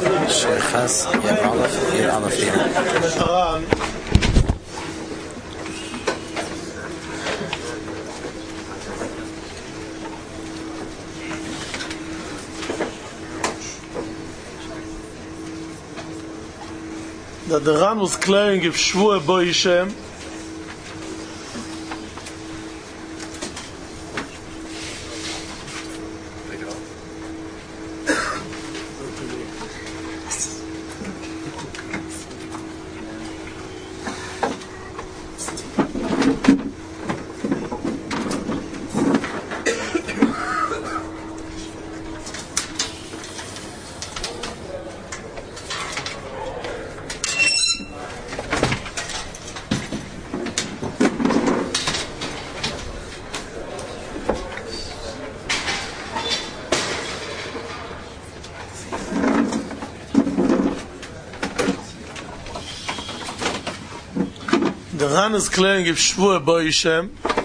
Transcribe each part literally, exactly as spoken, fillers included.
Shechas Yad Aleph Yad Aleph Yad. That the Ran was declaring if Shvuah Bo Yishem, the Ran is declaring if Shvuah Bo Yishem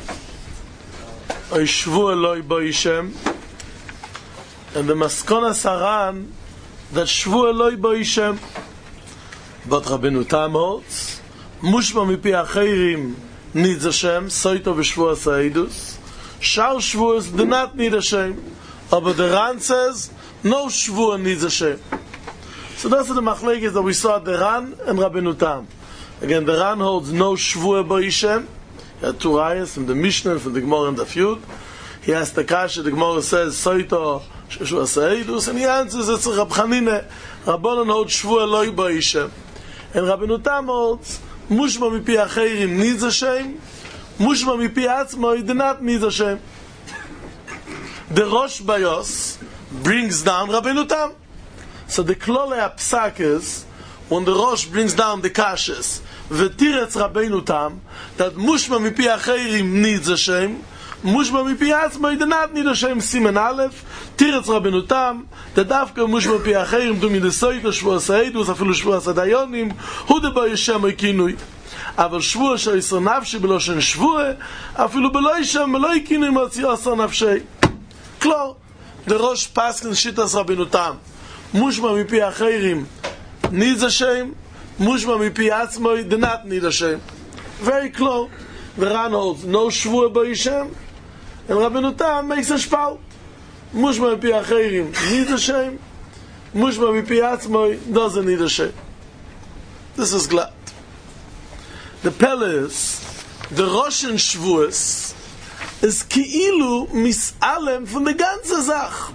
or Shvuah Loi Bo Yishem, and the Maskona Saran that Shvuah Loi Bo Yishem, but Rabbeinu Tam holds Mushma Mipi Acherim needs Hashem, Soito v'Shvuah Sa'idus, Shar Shvuahs do not need Hashem, but the Ran says no Shvuah needs Hashem. So that's the Machlekes that we saw at the Ran and Rabbeinu Tam. Again, the Ran holds no Shvuah Bo Yishem. He had two ayahs from the Mishnah, from the Gemara and the Fyud. He asked the Kasha, the Gemara says, Soito Shvuah Sa'idus, and he answers, it's Rab Chanine, Rabbanan holds Shvuah Loi Bo Yishem. And Rabbeinu Tam holds, Mushma Mipi Acherim needs Hashem, Mushma Mipi Atzmo, he did not need Hashem. The Rosh Bayos brings down Rabbeinu Tam. So the Klole HaPsak is, when the Rosh brings down the Kashas, V'tiretz Rabbeinu Tam, that Mushma Mipi Acherim needs Hashem, Mushma Mipi Atzmo, he did not need Hashem, Simen Aleph, Tiretz Rabbeinu Tam, that Davka Mushma Mipi Acherim, do Midesoit, Shvuah Sa'idus, afilu Shvuah Sadayonim, Hu de Bo Yishem Oikinui. אבל שבוע שיסר נפשי בלושן שבוע, אפילו בלוי שם, בלוי קינו מוציא עשר נפשי. כלור, דרוש פסקן שיטס רבינו תם, מושמע מפי אחרים, needs Hashem, מושמע מפי עצמו, do not need Hashem. Very clear. The Ran holds no שבוע Bo Yishem, and רבינו תם makes a spell. מושמע מפי אחרים, needs Hashem, מושמע מפי עצמו, doesn't need Hashem. This is glad. The Pele is, the Rosh and Shvuas is ki'ilu mis'alem from the ganze Zach.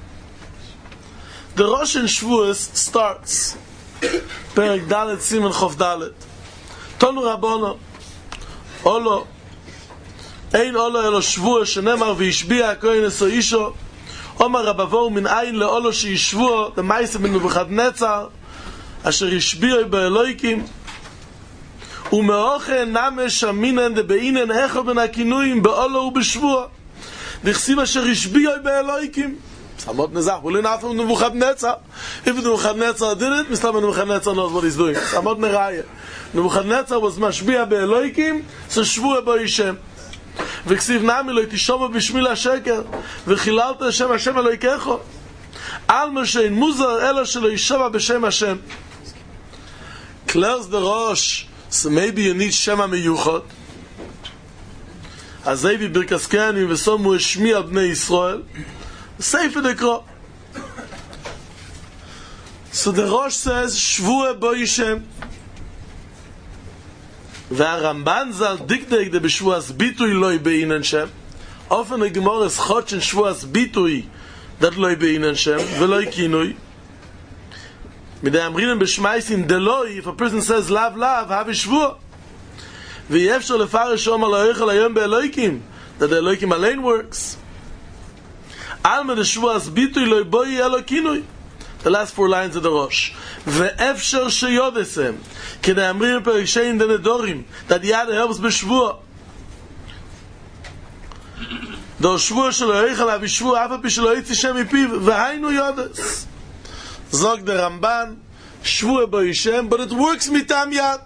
The Rosh and Shvuas starts Perek Dalet Siman Chof Dalet Tonu Rabbono Olo Ein Olo Elo Shvuah Shenemar V'Yishbiya Kohen Eso Isho Omar Rabavo Min Ein Le'olo She'Yishvuah the Maisa Ben Nebuchadnezzar Asher Yishbiya Be'Eloikim ומאוכל נמש אמינן דבאינן איך בין הכינויים באולו ובשבוע דכסיב אשר השביעו באלוהיקים Samot Nezach, we learn out from Nebuchadnezzar. If Nebuchadnezzar did it, Mister Nebuchadnezzar knows what he's doing. Samot Neraya. Nebuchadnezzar was mashbiya be'Eloikim, so Shvuah Bo Yishem. וכסיב נמי לא תשומע בשמי לשקר, וחיללת השם השם אלוהיכך. על מה שאין מוזר אלא שלא ישומע בשם השם. Clears the Rosh. So maybe you need Shema Meyuchot. Azevi Birkas Kehanim v'somu Shmi al Bnei Yisrael. Sefer Dekro. So the Rosh says Shvuah Bo Yishem. והרמב"ן ז"ל דקדק דבשבועס ביטוי לא בעינן שם. often the Gemara is chotch and shvuas bitui that לא בעינן שם ולא כינוי. Midei amrinen b'shmaisin deloi, if a person says lav lav, have a shvuah. V'yefshor lefarish omar lo'echel hayom be'eloikim, that the Eloikim alone works. Alma the shvuas bitui lo'i boi elo kinui. The last four lines of the Rosh. V'efshor sheyodesem, kedei amrinen perishein the nedorim, that yad helps b'shvuah. Do shvuah shelo eichel have a shvuah, afa pi shelo yitzi shem mipiv, v'hainu yodes. Zog the Ramban, Shvuah Bo Yishem, but it works mitam yad.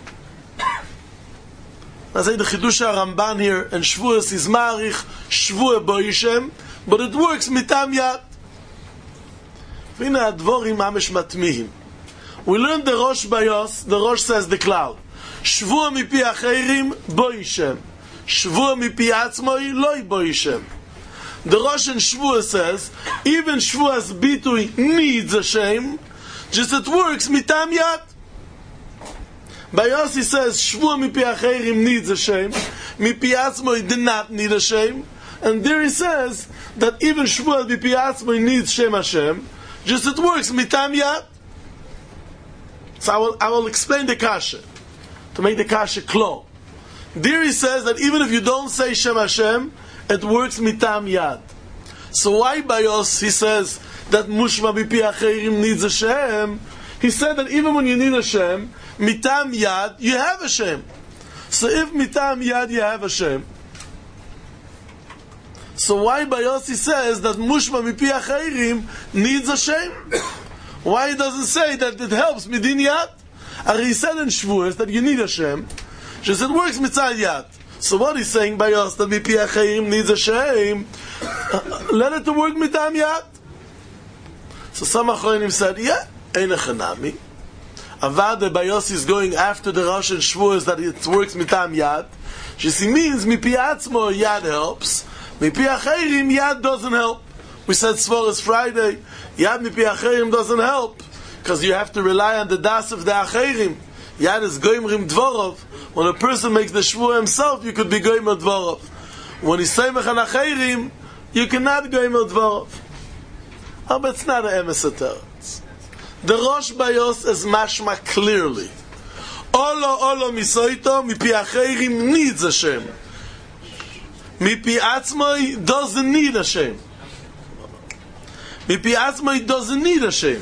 I say the Chidush Ramban here, and Shvuah is marich, Shvuah Bo Yishem, but it works mitam yad. V'ina advorim mamish matmihim. We learned the Rosh Bayos, the Rosh says the cloud. Shvua mipi acherim boishem. Shvua mipi atzmoi loi boishem. The Rosh in Shvua says, even Shvua's bitui needs a shame, just it works mitam yad. Bayos he says, Shvua mipi acherim needs a shame, mipi atzmoi did not need a shame, and there he says that even Shvua mipi atzmoi needs Shem Hashem, just it works mitam yad. So I will, I will explain the kasha to make the kasha clear. There he says that even if you don't say Shem Hashem, it works mitam yad. So why Bayos he says that Mushma bipi acherim needs a Shem? He said that even when you need a Shem, mitam yad you have a Shem. So if mitam yad you have a Shem, so why Bayos he says that Mushma bipi acherim needs a Shem? Why he doesn't say that it helps midin yad? And he said in Shvuos that you need a Shem, just it works mitzad yad. So what he's saying by us that mipi acherim needs a Shem, uh, let it to work mitam yad. So some Achronim said, yeah, ein echanami. Avad Bayos is going after the Rosh and Shvuos that it works mitam yad. She means mipi atzmo yad helps, mipi acherim yad doesn't help. We said Svaras Friday, Yad mipi acherim doesn't help, because you have to rely on the das of the acherim. Yad is goimrim dvorov. When a person makes the shvua himself, you could be goimer dvorov. When he's seimach an acherim, you cannot goimer dvorov. Oh, but it's not an emes teretz. The Rosh Bayos is mashma clearly. Olo olo misoito mipi acherim needs a Shem. Mipi atzmoi doesn't need a Shem. Mipi atzmoi doesn't need a Shem.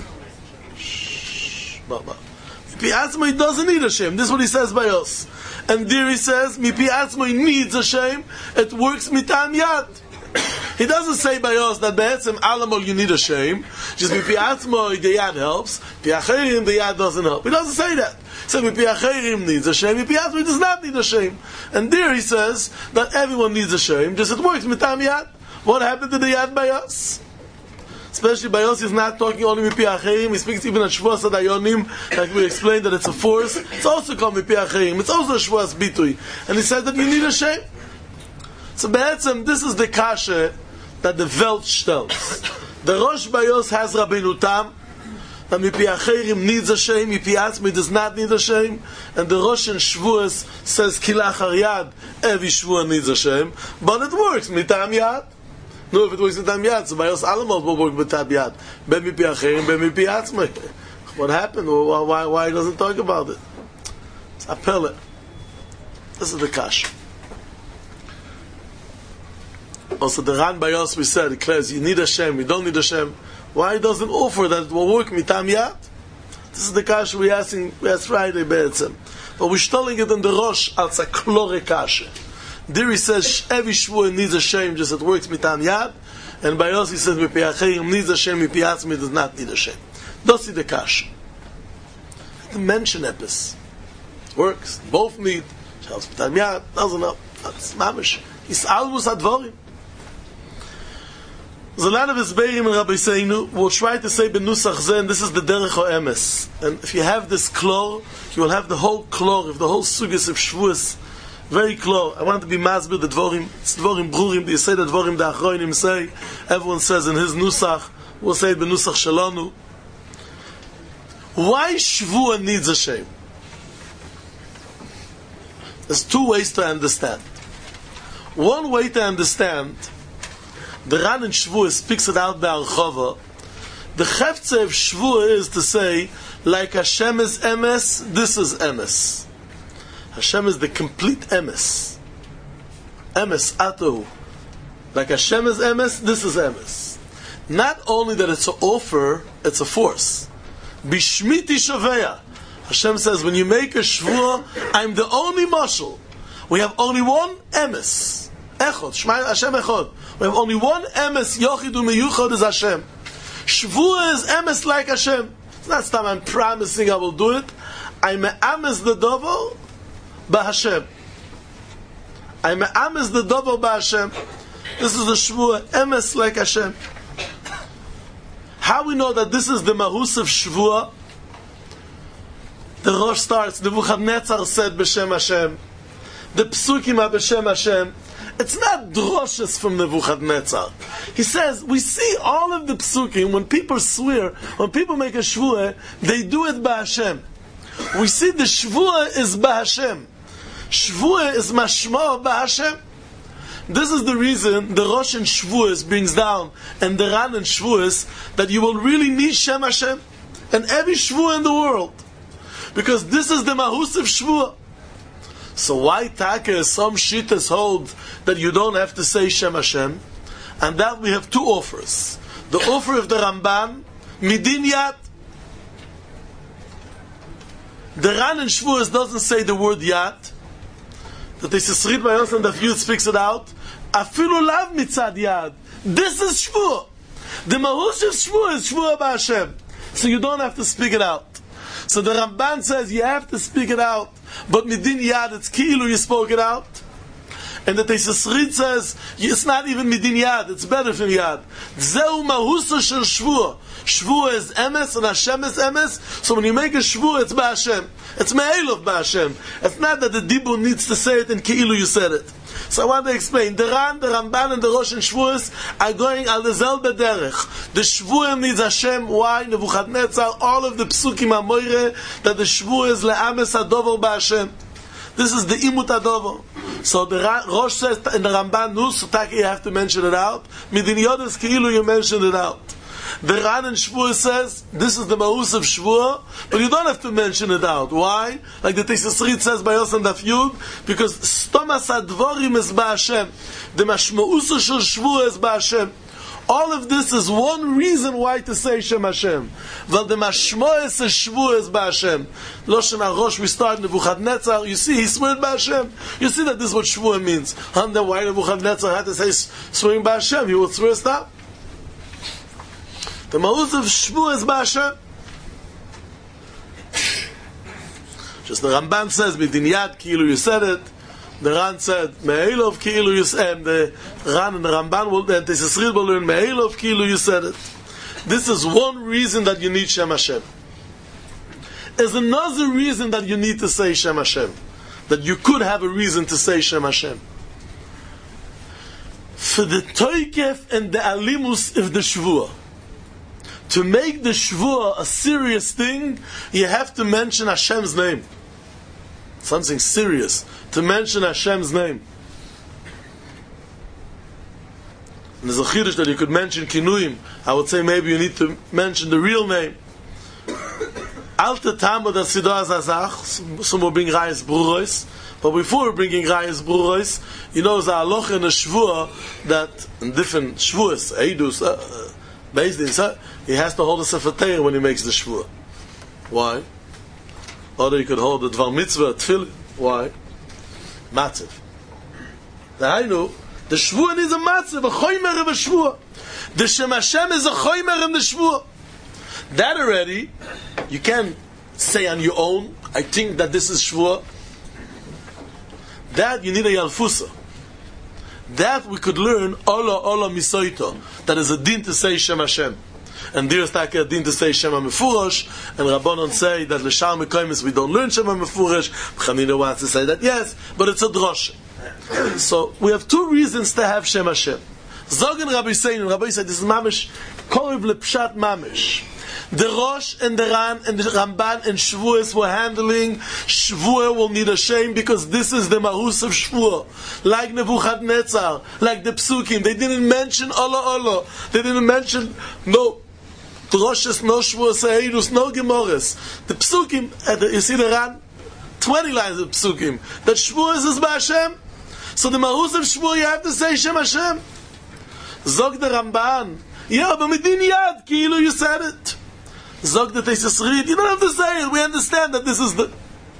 Mipi atzmoi doesn't need a Shem. This is what he says by us. And there he says, Mipi atzmoi needs a Shem. It works mitam yad. He doesn't say by us that be'etzem alamol you need a Shem. Just Mipi atzmoi the yad helps. Mipi acherim the yad doesn't help. He doesn't say that. He says Mipi acherim needs a Shem. Mipi atzmoi does not need a Shem. And there he says that everyone needs a Shem. Just it works mitam yad. What happened to the yad by us? Especially Bayos is not talking only mipi acherim. He speaks even at Shvuas Adayonim, like we explained that it's a force. It's also called mipi acherim. It's also a Shvuas bitui, and he said that you need a Shem. So be'etzem, this is the kasha that the Welt stells. The Rosh Bayos has Rabbeinu Tam, that mipi acherim needs a Shem, mipi atzmi does not need a Shem, and the Rosh in Shvuas says kilachar yad, every Shvuah needs a Shem, but it works mitam yad. No, if it works mitam yad, so Bayos Alamot will work mitam yad. Ben mipi acherim, ben mipi atzmi. What happened? Why, why, why he doesn't talk about it? It's appellate. This is the kash. Also, the Ran Bayos we said declares you need a Shem, you don't need a Shem. Why he doesn't offer that it will work mitam yad? This is the kash we asking. We asked Friday be'etzem, but we're telling it in the Rosh as a klore kash. There he says every shvua needs a Shem, just it works mitam yad, and Bayos he says mipi acherim needs a Shem, mipi atzmi does not need a Shem. Does the kash? The mention epis works. Both need. Helps mitam yad doesn't help. That's mamish. It's almus advorim. There's a lot of Isbeirim and Rabbi Seinu. We'll try to say benusach zeh, and this is the derech ha'emes. And if you have this klor, you will have the whole klor, if the whole sugas of shvuas, very klor. I want to be masbir the dvorim. It's dvorim brurim. You say the dvorim the achroinim say. Everyone says in his nusach. We'll say it benusach shalonu. Why shvua needs a Shem? There's two ways to understand. One way to understand, the Ran in Shvuah speaks it out by Archova. The Chefze of Shvuah is to say, like Hashem is emes, this is emes. Hashem is the complete emes. Emes, atohu. Like Hashem is emes, this is emes. Not only that it's an offer, it's a force. Bishmiti shaveya. Hashem says, when you make a Shvuah, I'm the only mashal. We have only one emes. Echod, Shema Hashem echod. We have only one emes, yochid u'meyuchad is Hashem. Shvuah is emes like Hashem. It's not time I'm promising I will do it. I'm a emes the dovo by Hashem. I'm a emes the dovo by Hashem. This is the Shvuah, emes like Hashem. How we know that this is the Mahus of Shvuah? The Rosh starts, Nebuchadnezzar said B'Shem Hashem. The Psukim are B'Shem Hashem. It's not droshes from Nebuchadnezzar. He says, we see all of the Psukim, when people swear, when people make a Shvuah, they do it B'Hashem. We see the Shvuah is B'Hashem. Shvuah is Mashma B'Hashem. This is the reason the Rosh in Shvuah brings down, and the Ran in Shvuah, that you will really need Shem Hashem, and every Shvuah in the world. Because this is the Mahus of Shvuah. So why Taka some shittas hold that you don't have to say Shem Hashem? And that we have two offers. The offer of the Ramban, Midin Yad. The Ran in Shvuah doesn't say the word Yad. That they say by us and the Yud speaks it out. Afilu lav mitzad Yad. This is Shvuah. The Mahus of Shvuah is Shvuah B'Hashem. So you don't have to speak it out. So the Ramban says you have to speak it out, but midin yad, it's ki'ilu you spoke it out. And the Teisesrid says it's not even midin yad, it's better from yad. Zeu mahusa shel shvuah. Shvuah is emes and Hashem is emes. So when you make a shvuah, it's b'Hashem. It's me'elov b'Hashem. It's not that the dibur needs to say it and ki'ilu you said it. So I want to explain. The Ran, the Ramban, and the Rosh and Shvuah are going al the zelbe derech. The Shvuah needs Hashem. Why? Nebuchadnezzar, all of the Psukim HaMoire, that the Shvuah is le'ames hadover b'Hashem. This is the imut hadover. So the Rosh says in the Ramban, no, so taki you have to mention it out. Midin Yodas Ki'ilu you mention it out. The Ran in Shvuah says, this is the Mahus of Shvuah, but you don't have to mention it out. Why? Like the Teisesrid says by Yosan Daf Yud, because Stomas HaDvorim is B'Hashem. The Mashma'usa Shel Shvuah is B'Hashem. All of this is one reason why to say Shem Hashem. Well, the Mashma'us of Shvuah is B'Hashem. Loshen HaRosh, we start Nebuchadnezzar, you see, he swear B'Hashem. You see that this is what Shvuah means. And then why Nebuchadnezzar had to say swearing B'Hashem? He would swear stop. The Mahus of Shvuah is B'Hashem. Just the Ramban says, Midin Yad, Ki'ilu you said it. The Ran said, Me'elov, Ki'ilu you said it. The Ran and the Ramban will, and Teisesrid will learn, Me'elov, Ki'ilu you said it. This is one reason that you need Shem Hashem. There's another reason that you need to say Shem Hashem. That you could have a reason to say Shem Hashem. For the Toikef and the Alimus of the Shvuah. To make the Shvuah a serious thing, you have to mention Hashem's name. Something serious. To mention Hashem's name. And there's a chiddush that you could mention Kinuim. I would say maybe you need to mention the real name. Alta Tama da Sidah Zazach. Some will bring Rayas Brurois. But before bringing Rayas Brurois, you know there's a halacha in a Shvuah that in different Shvuahs, Eidus, uh, based in, he has to hold a Sefer Torah when he makes the Shvuah. Why? Or he could hold the Dvar Mitzvah, Tefillin. Why? Matziv. The Hainu, the Shvuah needs a Matziv, a Choymer of a Shvuah. The Shem Hashem is a Choymer in the Shvuah. That already, you can say on your own, I think that this is Shvuah. That you need a Yalfusa. That we could learn Ola Ola Misoito. That is a din to say Shem Hashem. And there is a din to say Shem HaMefurosh. And Rabbanon say that L'shar Mekoymes we don't learn Shem HaMefurosh. Chanina wants to say that yes, but it's a drosh. So we have two reasons to have Shem Hashem. Zogen Rabbi Sein, Rabbi said this is mamish korev lepshat mamish. The Rosh and the Ran and the Ramban and Shvuah were handling Shvuah will need a shame because this is the Mahus of Shvuah. Like Nebuchadnezzar, like the Psukim. They didn't mention Allah Allah. They didn't mention no Droshes, no Shvuah, Seirus, no Gemores. The Psukim, uh, the, you see the Ran? twenty lines of Psukim. That Shvuah is B'Hashem. So the Mahus of Shvuah you have to say Shem Hashem. Zog the Ramban. Yeah, but Midin Yad, Ki'ilu you said it. Zog the Teisesrid, you don't have to say it, we understand that this is the...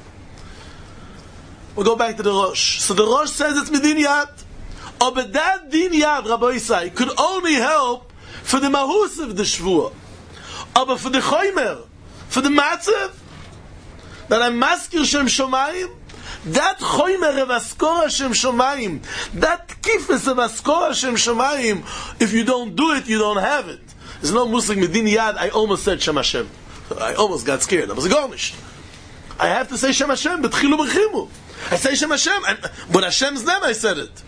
We'll go back to the Rosh. So the Rosh says it's Midin Yad. Oh, but that Din Yad, Rabbi Isai, could only help for the Mahus of the Shvuah. Oh, but for the Choymer, for the Matzev, that I'm Maskir Shem Shomayim, that Choymer of Askora Shem Shomayim, that Kifes of Askora Shem Shomayim, if you don't do it, you don't have it. There's no musik midin yad. I almost said Shem Hashem. I almost got scared. I was a garnish. I have to say Shem Hashem, but chilu b'chimu. I say Shem Hashem, and but Hashem's name I said it.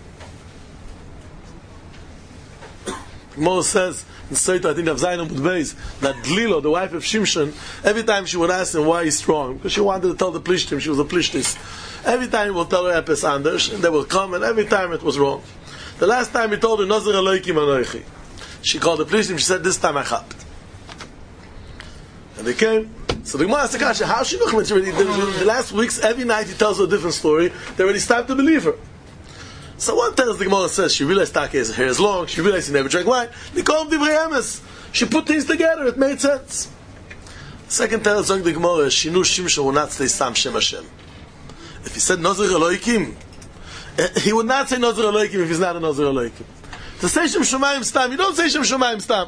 Moses says in Sotah, I think of Zayin Amud Beis, that Dlilo, the wife of Shimshon, every time she would ask him why he's strong, because she wanted to tell the Plishtim, she was a Plishtis. Every time he will tell her Epes Anders, and they will come, and every time it was wrong. The last time he told her, Nazir Elokim Anoichi. She called the Plishtim, she said, this time I chapped. And they came. So the Gemara asked the Kasha, how she look when she already did it? The last weeks, every night he tells her a different story, they already stopped to believe her. So one tells the Gemara says, she realized Take's hair is long, she realized he never drank wine. They call him Divrei Emes. She put things together, it made sense. Second tells the Gemara, she knew Shimshon would not say Sam Shem Hashem. If he said Nazir Elokim, he would not say Nazir Elokim if he's not a Nazir Elokim. To say Shem Shomayim Stam, you don't say Shem Shomayim Stam.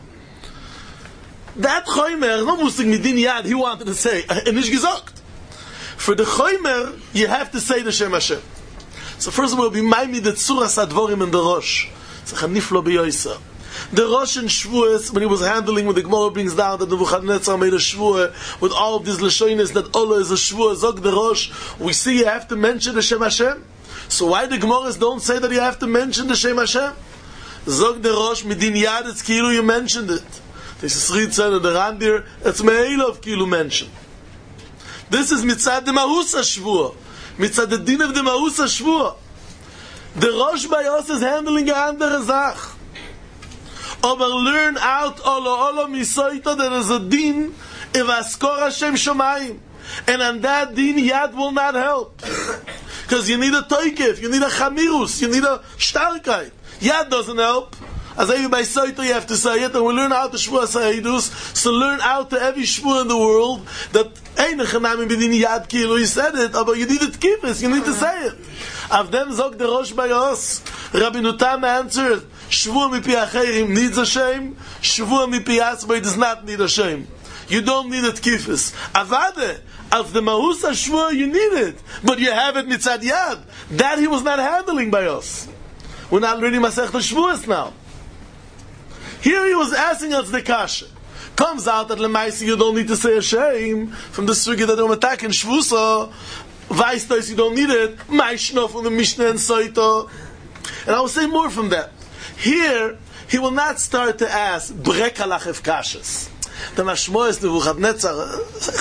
That Choymer, no musik midin yad, he wanted to say, and ish gesagt. For the Choymer, you have to say the Shem Hashem. So first of all, be maimi the tzuras advorim in the Rosh. So chaniflo b'yoysa. The Rosh in Shavuos, when he was handling, when the Gemara brings down that the Nebuchadnezzar made a Shavuot with all of these Lashonis, that Allah is a Shavuot, Zog the Rosh, we see you have to mention the Shem Hashem. So why the Gemaras don't say that you have to mention the Shem Hashem? Zog the Rosh, midin yad, it's kilu, you mentioned it. This is Ritzan and the Randir, it's Me'elov kilu mentioned. This is Mitzad the Mahus HaShavuot. Mitzad the din of the Mahus HaShavuot. The Rosh Bayos is handling a andere Zach. Aber learn out Olo Olo Misoito, there is a din if Askor Hashem Shomayim. And on that din, Yad will not help. Because you need a Toikef, you need a Chamirus, you need a Starkheit. Yad doesn't help. As every by Soito you have to say it, and we learn how to Shvuah Sa'idus, so learn out to every Shvuah in the world, that Ein Chanamim B'din Yad Kilu, you said it, but you need to keep it, you need to say it. Of them Zog the Rosh Bayos, Rabbi Nutam answered, Shvuah Mipi Acherim needs a shame, Shvuah Mipi Asbay does not need a shame. You don't need it kifis. Avade, of the Mahus HaShvuah you need it, but you have it Mitzad Yad. That he was not handling by us. We're not learning Masech Shvuos now. Here he was asking us the kasha. Comes out that Lemaisi you don't need to say a shame from the sugi that they're attacking Shvusa. Vaistos you don't need it. Maishno from the Mishnah and Soito. And I will say more from that. Here he will not start to ask Brek halachef kashas. The Mashmoes Nebuchadnezzar.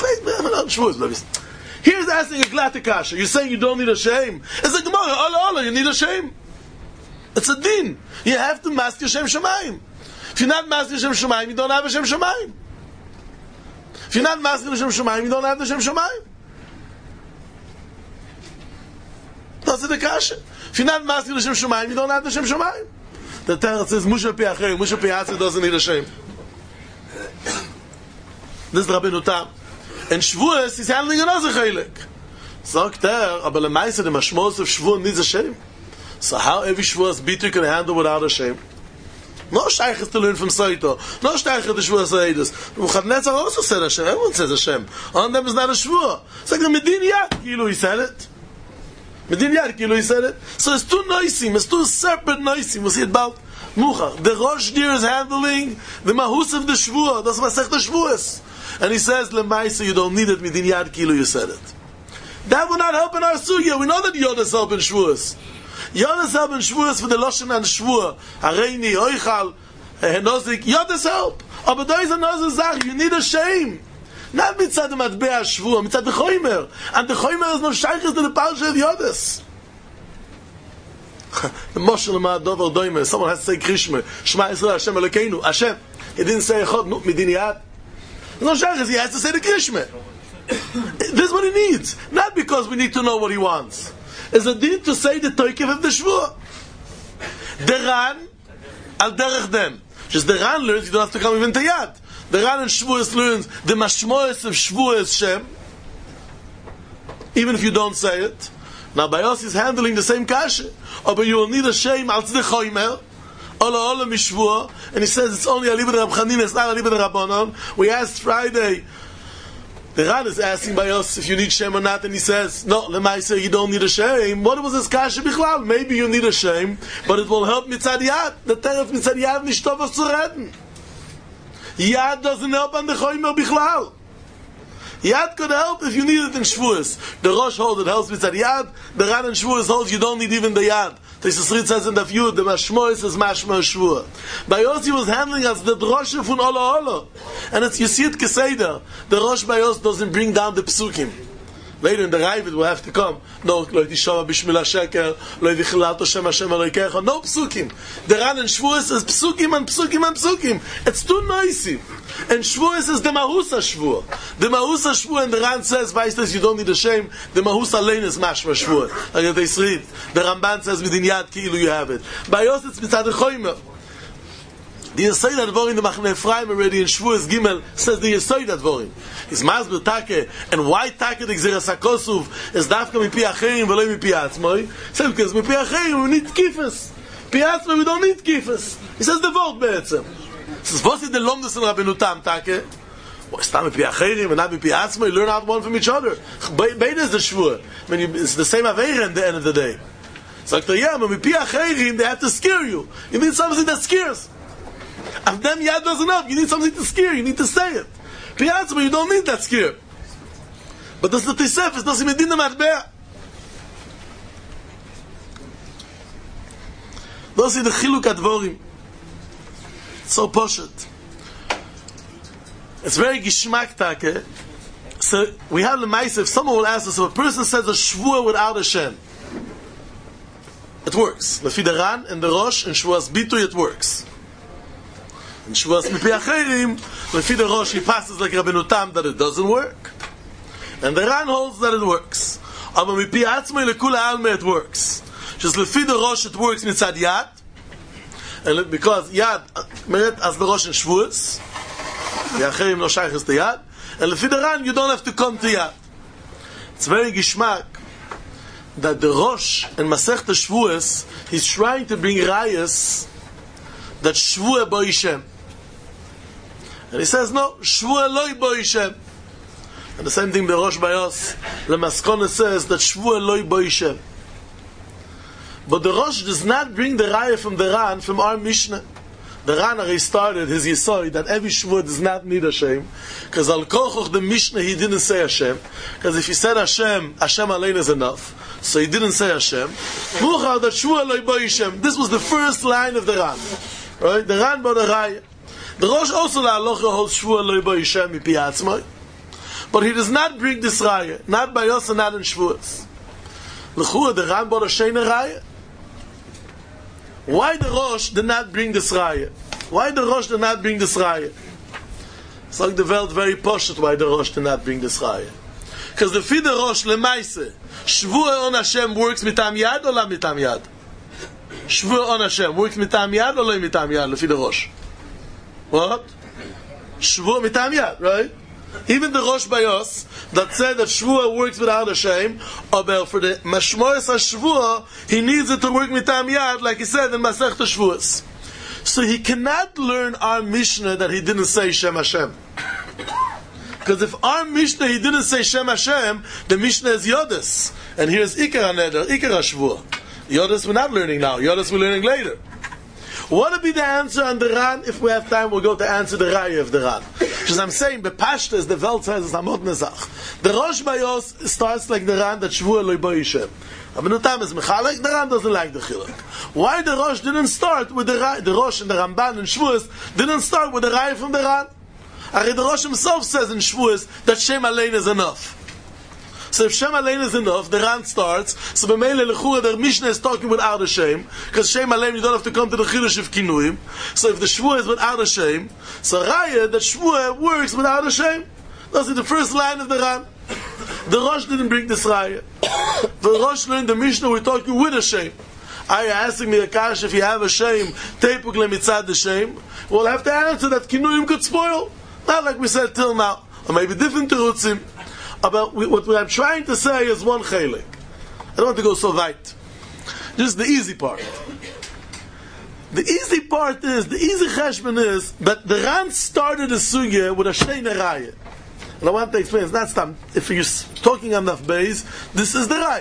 Here's asking a glatte kasha. You're saying you don't need a shame. It's a Gemara. Allah Allah, you need a shame. It's a din. You have to master Shem Shemayim. If you're not master Shem Shemayim, you don't have a Shem Shemayim. If you're not master Shem Shemayim, you don't have the Shem Shemayim. That's the kasha. If you're not master Shem Shemayim, you don't have the Shem Shemayim. The Torah says Musha Piachir, Musha Piachir doesn't need a shame. This is Rabbi Nutam. And Shavuos is handling another chaylik. Sagt er, aber le meise the mashmos of Shavuot needs a shame. So how every Shavuos bitter can handle without a shame? No shaykh is to learn from Saito. No shaykh is to Shavuos Saidus. Nebuchadnezzar also said Hashem. Everyone says Hashem. On them is not a Shavuot. It's like the Medin Yad, Kilu, he said it. Medin Yad, Kilu, he said it. So it's two noisim, it's two separate noisim. We'll see it about Mucha. The Rosh Dir is handling the Mahus of the Shavuot. That's Masech the Shavuos. And he says, Lemaisa, you don't need it, Medin Yad, Kilu, you said it. That will not help in our sugya. We know that Yodas help in Shavuos. Yodas help in Shavuos for the Loshen and Shavuot. Hareini, Oichal, Henozik. Yodas help. But there is another Zach. You need a shame. Not mitzad the Matbea Shavuot, mitzad the Choymer. And the Choymer is no shaykhis to the Parsha of Yodas. The Moshe Lamad Dover Doimer. Someone has to say Krishma. Shema Yisrael Hashem Elokeinu. Hashem. He didn't say Echad, no, Medin Yad. No shaykhis. He has to say the Krishma. This is what he needs. Not because we need to know what he wants. It's a din to say the Toikev of the Shvuah. The Ran, al derech dem. Just the Ran learns, you don't have to come even to Yad. The Ran in Shvuah learns the Mashmoes of Shvuah is Shem. Even if you don't say it. Now Bayos is handling the same kasha. Oh, but you will need a shame al tzedek choymer. Ola ola mishvuah. And he says it's only alibad Rab Chanina, it's not alibad Rabbanon. We asked Friday, the Ran is asking by us if you need shame or not, and he says, no, Lemaisa, you don't need a shame. What was this kasha bichlal? Maybe you need a shame, but it will help mitzad yad. The teref mitzad yad nishtov us zu reden. Yad doesn't help on the Choymer Bichlal. Yad could help if you need it in Shavuos. The Rosh holds it helps with that Yad. The Ran in Shavuos holds you don't need even the Yad. The Yisrael says in the Yud, the Mashmois is Mashma Shvuah. Bayos he was handling as the Droshe from Ola Ola. And it's, you see it Keseda. The Rosh Bayos doesn't bring down the Psukim. Later in the Ravid will have to come. No, Lo Yishama Bishmil HaSheker, Lo Yichilato Shem Hashem Elokecha. No Psukim. The Ran in Shavuos is Psukim and Psukim and Psukim. It's too noisy. And Shavuos is the Mahusa Shvuah. The Mahusa Shvuah, and the Ran says, Weiss this, you don't need a shame. The Mahusa Lein is Mashma Shvuah. Like they read. The Ramban says, Midin Yad Ki'ilu you have it. By Yos it's Mitzad Choymer. The Yesod Advorim, the Machne Ephraim already in Shavuos Gimel says the Yesod Advorim. It's Masber Take, and why Take the Gzeras HaKosuv is Dafka Mipi Acherim v'lo Mipi Atzmoi? Say because Mipi Acherim we need Kifas. Pi Atzmoi we don't need Kifas. He says the word Be'etzem. He says, what's the Lomdus in Rabbeinu Tam Take? Well, it's not Mipi Acherim and not Mipi Atzmoi. Learn out one from each other. Beide is the Shvuah. I mean, it's the same Aveira at the end of the day. So like the yeah, but Mipi Acherim they have to scare you. You need something that scares. If them Yad doesn't help, you need something to scare, you need to say it. Piyatzma, you don't need that scare. But that's the Tisef, it's not Medina Matbea. Those are the Chiluk Advorim. It's so poshet. It's very Gishmak Take. So we have the Maisa, if someone will ask us, if a person says a Shvuah without Hashem, it works. Lefi the Ran and the Rosh and Shvuah's Bitui, it works. In Shavuos Mipi Acherim, Lefi the Rosh, he passes like Rabbeinu Tam that it doesn't work. And the Ran holds that it works. Aber Mipi Atzmoi Lekula Alme it works. Just Lefi the Rosh it works mitzad Yad. And because Yad, Meret as the Rosh in Shavuos, the Acherim no shaykh is the Yad. And Lefi the Ran, you don't have to come to Yad. It's very Gishmak that the Rosh in Masech the Shavuos, he's trying to bring Rayas that Shvuah Bo Yishem. And he says, no, Shvuah Loi Bo Yishem. And the same thing the Rosh Bayos, the Maskona says that Shvuah Loi Bo Yishem. But the Rosh does not bring the Raya from the Ran, from our Mishnah. The Ran already started his Yesod that every Shvuah does not need Hashem. Because Al Kochoch the Mishnah he didn't say Hashem. Because if he said Hashem, Hashem Alein is enough. So he didn't say Hashem. Muchal that Shvuah Loi Bo Yishem. This was the first line of the Ran. Right? The Ran brought a Raya. The Rosh also la Alocha holds Shvuah Loi Bo Yishem Mipi Atzmoi. But he does not bring this Raya. Not by us and not in Shavuos. L'chua, the Ran brought a Sheina Raya. Why the Rosh did not bring this Raya? Why the Rosh did not bring this Raya? It's like the Welt very poshet why the Rosh did not bring this Raya. Because the Fi the Rosh, Lemaise, Shvuah on Hashem works mitam Yad or la mitam Yad? Shvuah on Hashem works mitam Yad or la mitam Yad, Lefi the Rosh? What? Shvuah mitam Yad, right? Even the Rosh Bayos that said that Shvuah works without Hashem, but for the Mashmoes HaShvuah, he needs it to work mitam Yad, like he said in Masech Shavuos. So he cannot learn our Mishnah that he didn't say Shem Hashem. Because if our Mishnah he didn't say Shem Hashem, the Mishnah is Yodas. And here's Ikar HaNeder, Ikar HaShvuah. Yodas we're not learning now, Yodas we're learning later. What would be the answer on the Ran? If we have time, we'll go to answer the Raya of the Ran. Because I'm saying, Bepashta, as the Welt says, is Amot Nezach. The Rosh Bayos starts like the Ran that Shvuah Loi Bo Yishem. Rabbeinu Tam is Mechalek, the Ran doesn't like the Chiluk. Why the Rosh didn't start with the Raya? The Rosh and the Ramban and Shavuos didn't start with the Raya from the Ran. Ari the Rosh himself says in Shavuos that Shem Alein is enough. So if Shem Alein is enough, the Ran starts. So b'meile lechura, the Mishnah is talking without a Shem, because Shem Alein you don't have to come to the Chidush of Kinuim. So if the Shvuah is without a Shem, so Raya that Shvuah works without a Shem. That's the first line of the Ran. The Rosh didn't bring this Raya. The Rosh learned the Mishnah we're talking with a Shem. Are you asking me a kash if you have a Shem, tepuk lemitzad the Shem? We'll have to answer that Kinuim could spoil. Not like we said till now, or maybe different terutzim. About what I'm trying to say is one chelik. I don't want to go so weit. Just the easy part. The easy part is, the easy cheshbon is, that the Ran started a sugya with a sheina raya. And I want to explain, it's not stam. If you're talking enough base, this is the raya.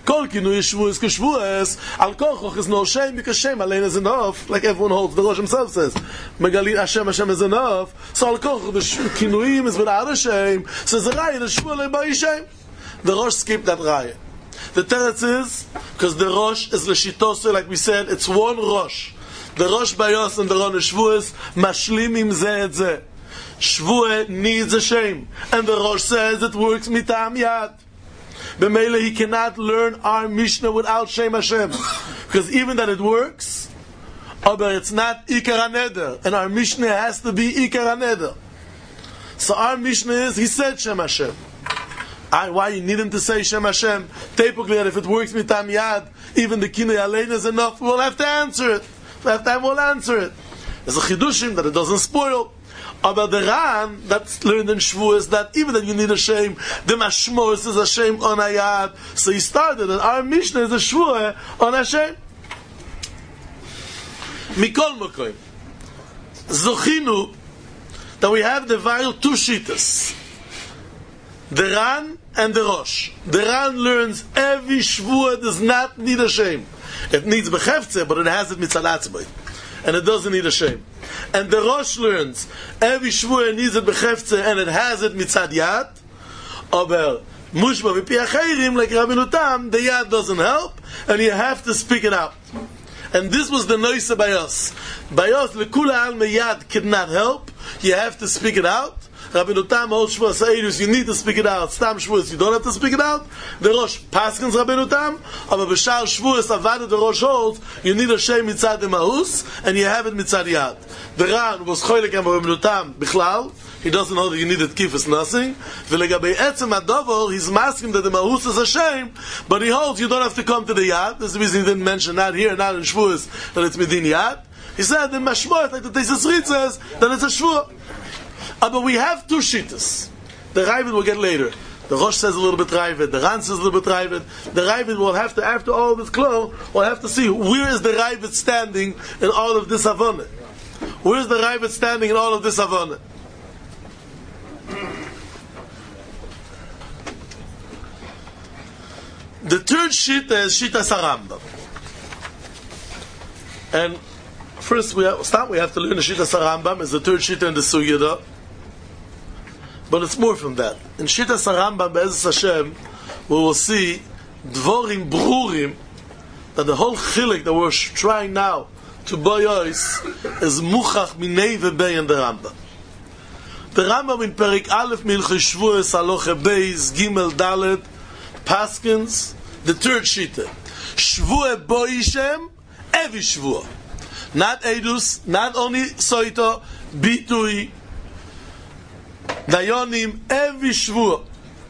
Kol kinui shvuas keshvuas, al kochoch is no shame because shame alone is enough, like everyone holds, the Rosh himself says. Megalin Hashem, Hashem is enough, so al kochoch, the kinuim is without a shame, so the raya, the shvuah by shame. The Rosh skipped that raya. The teretz is, because the Rosh is l'shitose, like we said, it's one Rosh. The Rosh Bayos and the Ron Shvuas mashlimim zeh et zeh. Shvuah needs a shame, and the Rosh says it works mitam yad. B'meila he cannot learn our Mishnah without Shem Hashem, because even that it works, but it's not Ikar HaNeder, and our Mishnah has to be Ikar HaNeder. So our Mishnah is, he said Shem Hashem. I, why you need him to say Shem Hashem? Typically, if it works mitam yad, even the kinui alein is enough, we'll have to answer it. That time we'll answer it. There's a chidushim that it doesn't spoil. But the Ran that's learned in Shvuas that even that you need a shame, the mashmos is a shame on ayad. So he started, and our Mishnah is a shvuah on a shame. Mikol mokoim zochinu that we have the viral two shitas, the Ran and the Rosh. The Ran learns every shvuah does not need a shame. It needs bechefze, but it has it mitzalatzbay, and it doesn't need a shame. And the Rosh learns every shvuah needs it bechefze, and it has it mitzad yad. Aber mushba v'pi achayrim, like Rabbeinu Tam, the yad doesn't help, and you have to speak it out. And this was the noise by us. By us, lekula al meyad could not help. You have to speak it out. Rabbeinu Tam holds Shvuas Eidus, you need to speak it out. Stam Shvuas, you don't have to speak it out. The Rosh paskins Rabbeinu Tam, aber b'shar Shvuas avada the Rosh holds, you need a shem mitzad demahus, and you have it mitzad yad. The Ran was choylek and Rabbeinu Tam bichlal, he doesn't know that you needed kifus nothing. V'legabei etzem adovol, he's masking that the mahus is a shame, but he holds you don't have to come to the yad. This is the reason he didn't mention not here, not in Shvuas, that it's midin yad. He said in Mashmot, like the Teisus Rit says, that it's a shvuah. Uh, but we have two shittas. The Ravid will get later. The Rosh says a little bit Ravid. The Ran says a little bit Ravid. The Ravid will have to, after all of this klo, we'll have to see where is the Ravid standing in all of this Havana. Where is the Ravid standing in all of this Havana? The third shitta is Shitta Saramba. And first we have, start, we have to learn the Shitta Sarambam is the third shitta in the Sugya. But it's more from that. In Shitta Sarambam, Be'ezus Hashem, we will see Dvorim Brurim, that the whole chilik that we're trying now to boyois is Muchach Minei Vebei in the Rambam. The Rambam in Perik Aleph Milchei Shvuas Aloche Beis Gimel Dalet Paskins, the third shitta. Shvuah Boishem, every Shvuah. Not Eidus, not only Soito, Bitui, Dayonim, every Shvuah.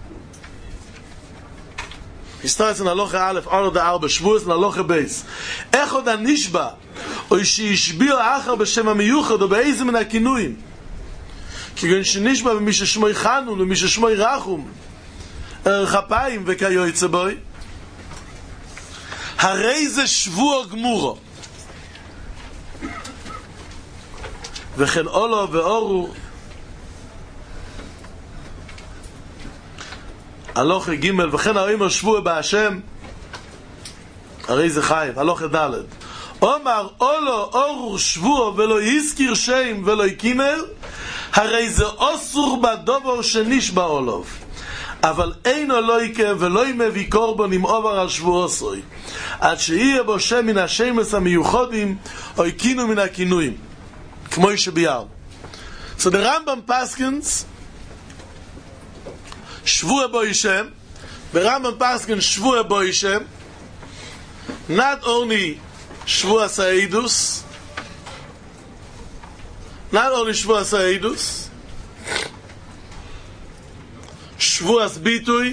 He starts in Aloha Aleph, Aro da Arba, Shvuas, and Aloha Beis. Echod HaNishba, Oy sheishbio Achar B'Shem HaMiyuchad, O Be'ezim Min HaKinuim. Kigun sheNishba V'mi sheshmoi Chanun, V'mi sheshmoi Rachum, Er Chapayim V'kayoytze Boi. Harei ze Shvuah Gmuro. V'chen Olo V'oru, Aloche Gimel, V'chen Ha'omer Shvuah B'Hashem, Harei ze Chayiv, Aloche Daled. Omar Olo Oru Shvuah V'lo Yizkir Shem V'lo Yikimel, Harei ze Osur B'Dovor Shenishba Olov. אבל אינו לא יקם ולא ימביא קורבן עם עובר על שבועוסוי עד שיהיה בו שם מן השמס המיוחדים או יקינו מן הכינויים כמו שביאר. So the Rambam Paskins שבוע בו ישם, the Rambam Paskins שבוע בו ישם, not only שבוע סעידוס, not only שבוע סעידוס, Shvuas Bitui,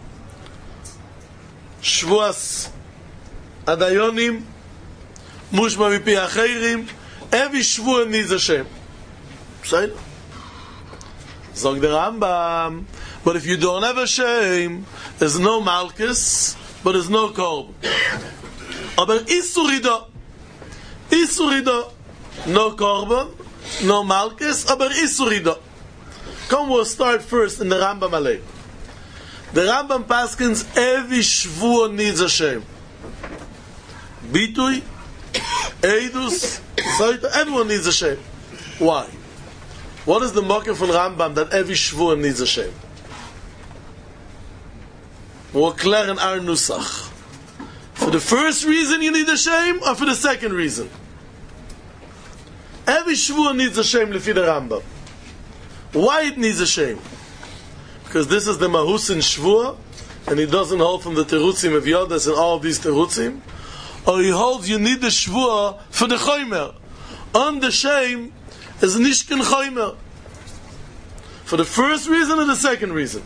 Shvuas Adayonim, Mushma Mipi Acheirim, every Shvuah needs a Shem. Say no. Zog the Rambam. But if you don't have a Shem, there's no Malchus, but there's no Korban. Aber Isurido, Isurido, no Korban, no Malchus, aber Isurido. Come, we'll start first in the Rambam Alei. The Rambam paskins every shvuah needs a shem. Bitui, Eidus, Soita, everyone needs a shem. Why? What is the mocker from Rambam that every shvuah needs a shem? We'll clear in our nusach. For the first reason you need a shem, or for the second reason? Every shvuah needs a shem lefi the Rambam. Why it needs a shem? Because this is the mahus in shvuah, and he doesn't hold from the terutzim of Yodas and all of these terutzim, or he holds you need the shvuah for the choymer. On the shem is nishkin choymer. For the first reason or the second reason?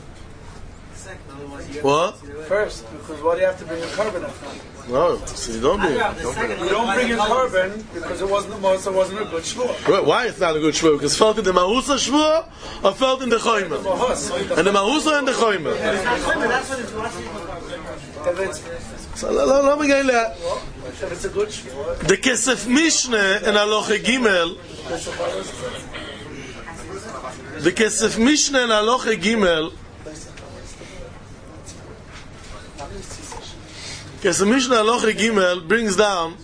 What? First, because why do you have to bring a carbon up? No, so you don't bring it. You don't bring a carbon because it wasn't a most, it wasn't a good shvuah. Why it's not a good shvuah? Because felt in the mahusa shvuah or felt in the choymer? And the mahusa and the choymer. So let me get that. It's a good shvuah. The Kesef Mishneh in Aloche Gimel. The Kesef Mishneh in Aloche Gimel. Kesef Mishneh Aloche Gimel brings down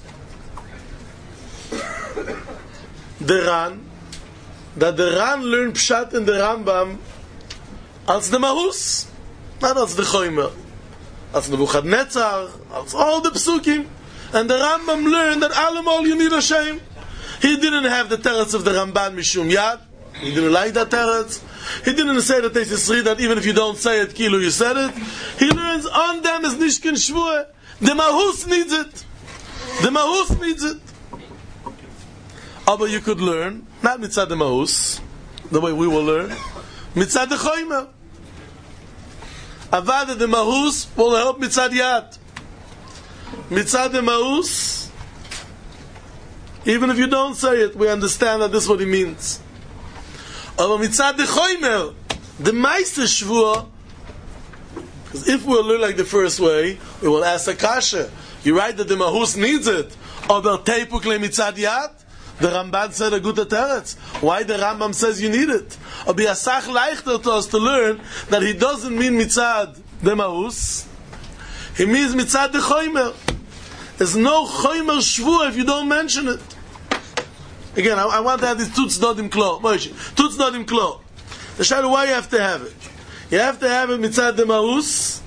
the Ran, that the Ran learned Pshat in the Rambam als the Mahus, not als the Choymer, als Nebuchadnezzar, als all the Psukim. And the Rambam learned that Alamol you need a shame. He didn't have the teretz of the Ramban Mishum Yad. He didn't like that teretz. He didn't say that they say that even if you don't say it, Kilu, you said it. He learns on them is Nishkin Shvuah. The Mahus needs it. The Mahus needs it. But you could learn, not Mitzad the Mahus, the way we will learn, Mitzad the Choymer. Avad the Mahus will help Mitzad Yad. Mitzad the Mahus, even if you don't say it, we understand that this is what he means. Aber Mitzad the Choymer, the Meister Shvuah, because if we'll learn like the first way, we will ask a kasha. You write that the Mahus needs it. Aber Teipuk le Mitzad Yad, the Ramban said a good teretz. Why the Rambam says you need it? Aber Yasach leichter to us to learn that he doesn't mean Mitzad the Mahus. He means Mitzad the Choymer. There's no Choymer Shvuah if you don't mention it. Again, I, I want to have this Tutz Dodim Klo. Moshe, Tutz Dodim Klo. The shadow, why you have to have it? You have to have it Mitzad the Mahus.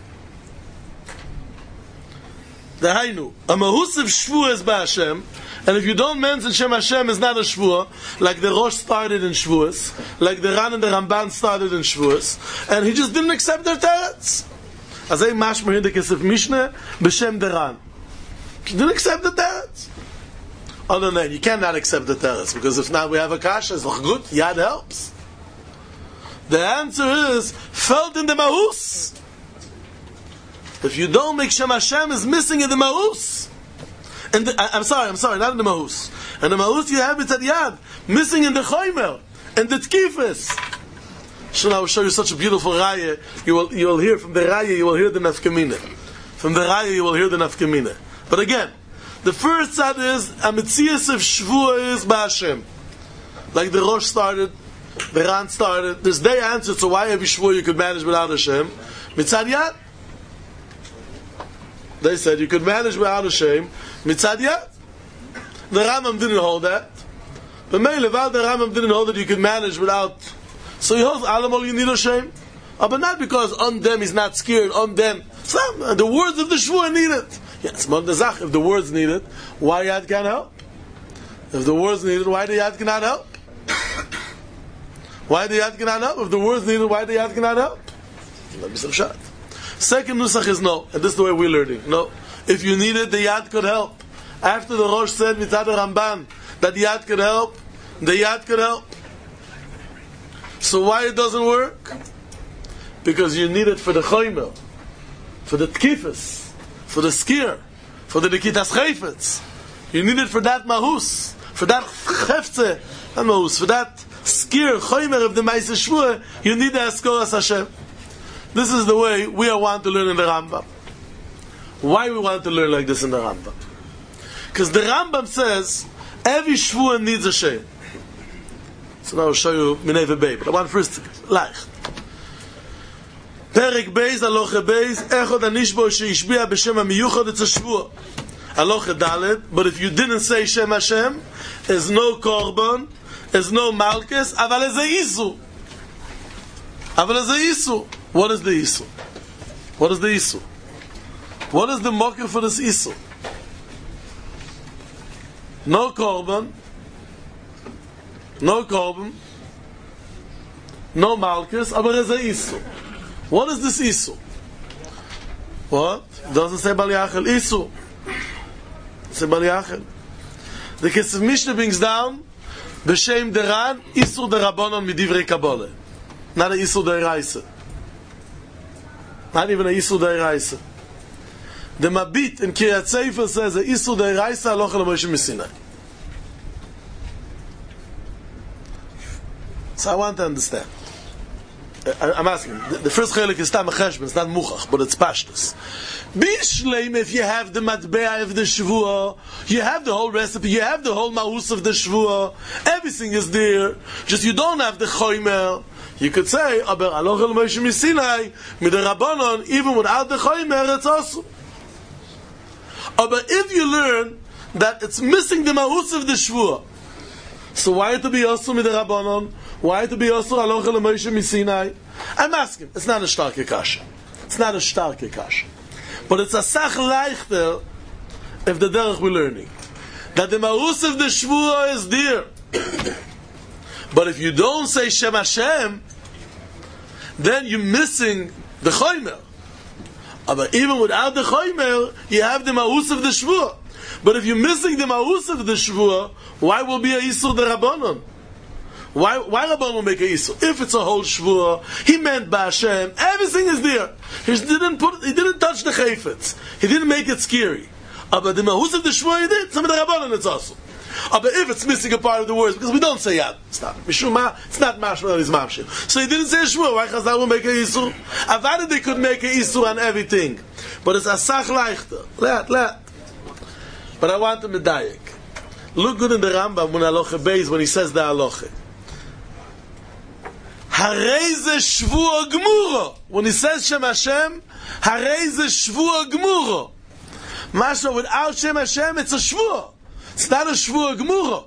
The Hainu. A Mahus of Shvuah is by Hashem. And if you don't mention Shem Hashem, is not a Shvuah, like the Rosh started in Shvuahs, like the Ran and the Ramban started in Shvuahs, and he just didn't accept their teretz. As I mashmer in the Kesef Mishneh, b'Shem the Ran. He didn't accept the teretz. Other than you cannot accept the teretz, because if not we have a kasha, it's not good, Yad helps. The answer is, felt in the Mahus. If you don't make Shem Hashem is missing in the Mahus, and the, I, I'm sorry, I'm sorry, not in the Mahus. And the Mahus you have it at Yad, missing in the Choymer, and the Tkifes. So I will show you such a beautiful raya. You will you will hear from the raya, you will hear the nafkamina. From the raya, you will hear the nafkamina. But again, the first side is a mitzias of shvuah is b'Hashem. Like the Rosh started, the Ran started. There's their answer to why every shvuah you could manage without Hashem. Mitzad Yad. They said you could manage without Hashem. Mitzad Yad. The Rambam didn't hold that. But Meilevad, the Rambam didn't hold that you could manage without. So he holds Alamol you need Hashem. Uh, but not because on them he's not scared, on them. Some, uh, the words of the Shvuah need it. Yes, Mondazach, if the words need it, why Yad can't help? If the words need it, why the Yad cannot help? Why the Yad cannot help? If the words need it, why the Yad cannot help? Let me some shot. Second Nusach is no, and this is the way we're learning. No. If you need it, the Yad could help. After the Rosh said, Mitzad Ramban, that the Yad could help, the Yad could help. So why it doesn't work? Because you need it for the Choymer, for the Tkifes, for the Skir, for the Nikitas Chayfetz. You need it for that Mahus, for that Chefze, not Mahus, for that Skir, Choymer of the Ma'aseh Shvuah, you need the Eskoras Hashem. This is the way we want to learn in the Rambam. Why we want to learn like this in the Rambam? Because the Rambam says, every Shvuah needs a Shem. So now I'll show you Minei V'Bei, but I want first to leicht. The פרק בייז, הלוכה בייז, אחד הנשבוע שהשביע בשם המיוחד את השבוע. הלוכה ד', but if you didn't say שם השם, there's no korban, there's no malchus, אבל איזה איסור. אבל איזה איסור. What is the איסור? What is the איסור? What is the mocker for this איסור? No korban, no korban, no malchus, aber איזה איסור. What is this איסור? What? Doesn't say Bal Yachel איסור. Say Bal Yachel. The Kesef Mishnah brings down B'Shem Deran Isur Derabanan Midivrei Kabbalah. Not a Isur Deraisa. Not even a Isur Deraisa. The Mabit in Kiryat Sefer says a Isur Deraisa Alocha LaMoshe Misinai. So I want to understand. I, I'm asking. The, the first chelik is Tam Cheshbon. It's not Muchach, but it's Pashtus. Bishleim, if you have the matbea of the shvua, you have the whole recipe, you have the whole maus of the shvua, everything is there. Just you don't have the choimer. You could say, aber aloch el Moshe Misinai, mit der Rabbanon, even without the choimer, it's also. But if you learn that it's missing the maus of the shvua, so why to be also mit der Rabbanon? Why to be also aloch el Moshe Misinai? I'm asking. It's not a starke kasha. It's not a starke kasha. But it's a sach leichter if the derech we're learning. That the maus of the shvua is there. But if you don't say Shem Hashem, then you're missing the choimer. But even without the choimer, you have the maus of the shvua. But if you're missing the maus of the shvua, why will be a Isur Derabanan? Why, why Rabban will make a Isur? If it's a whole shvua, he meant Ba'Hashem, everything is there. He didn't put, he didn't touch the chayfetz. He didn't make it scary. But the mahus of the shvua he did, some of the Rabbanon it's also. But if it's missing a part of the words, because we don't say yad, it's not Mishuma, it's not mashma, it's mamshir. So he didn't say shvua, why Chazal will make a Isur? Avada they could make a Isur on everything. But it's asach leichter. Let, let. But I want him to medayik. Look good in the Rambam when Aloche Beis, when he says the Aloche. Harei ze shvua gmuro. When he says Shem Hashem, harei ze shvua gmuro. Masha, without Shem Hashem, it's a shvua. It's not a shvua gmuro.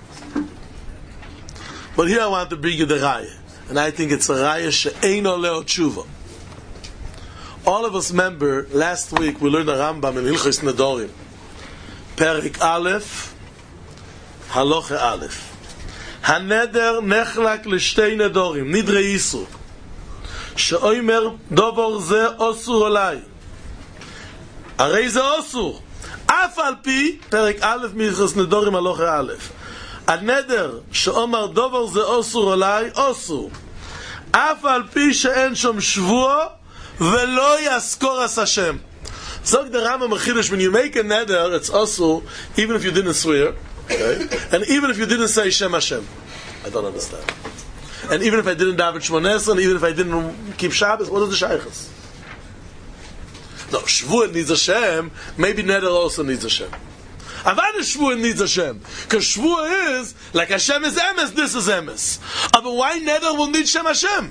But here I want to bring you the raya. And I think it's a raya she'eino leo tshuva. All of us remember, last week we learned the Rambam in Hilchos Nedorim. Perik Aleph, Haloche Aleph. הנדר נחלק לשתי נדורים, נדרי איסור, שאומר דובר זה אסור עליי. הרי זה אסור. אף על פי, פרק א' מיחס נדורים הלוכה א', הנדר שאומר דובר זה אסור עליי, אסור. אף על פי שאין שום שבוע ולא יזכור עש השם. Zog the Rambam Mechidush, when you make a neder, it's also, even if you didn't swear, okay? And even if you didn't say Shem Hashem. I don't understand. And even if I didn't daven Shmoneh Esrei, and even if I didn't keep Shabbos, what are the shaychas? No, Shvuah needs Hashem, maybe neder also needs Hashem. Avada Shvuah needs Hashem. Because Shvuah is, like Hashem is emes, this is emes. But why neder will need Shem Hashem?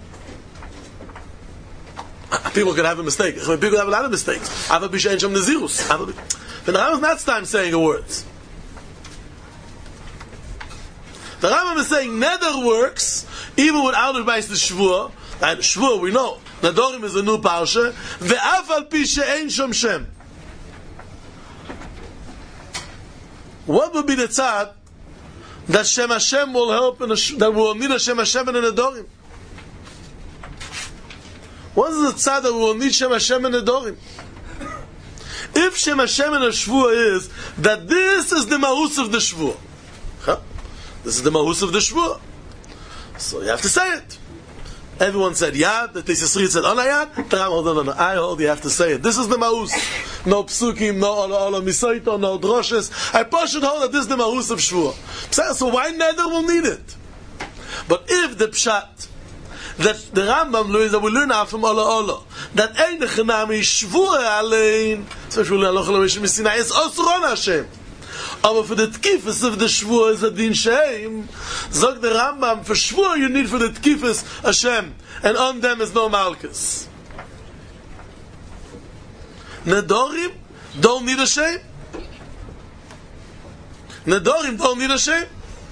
People can have a mistake. People have a lot of mistakes. Ava b'shein shem nezirus. The Rambam is not time saying the words. The Rambam is saying neder works even without advice to shvua. And shvua we know. Nedorim is a new parsha. Ve'af al pi she'ein shem shem. What would be the tzad that Shem Hashem will help in a, that will need a Shem Hashem in a Nedorim? What is the tzad that will need Shem Hashem and Nedorim? If Shem Hashem and a Shvua is that this is the mahus of the Shvua, huh? This is the mahus of the Shvua, so you have to say it. Everyone said yad. The Tisasri said onayad. The Ram hold on. I hold. You have to say it. This is the mahus. No psukim, no ola ola misaito, no droshes. I should hold that this is the mahus of Shvua. So why neder will need it? But if the pshat that the Rambam learns, that we learn out from Ola Ola, that ein nechanami shvua alein, especially when Aloch Elohim Misinai, is also on Hashem. But for the tkifas of the shvua is a din sheim. Zog the Rambam, for shvua you need for the tkifas Hashem, and on them is no malchus. Nedorim don't need a shame. Nedorim don't need a shame.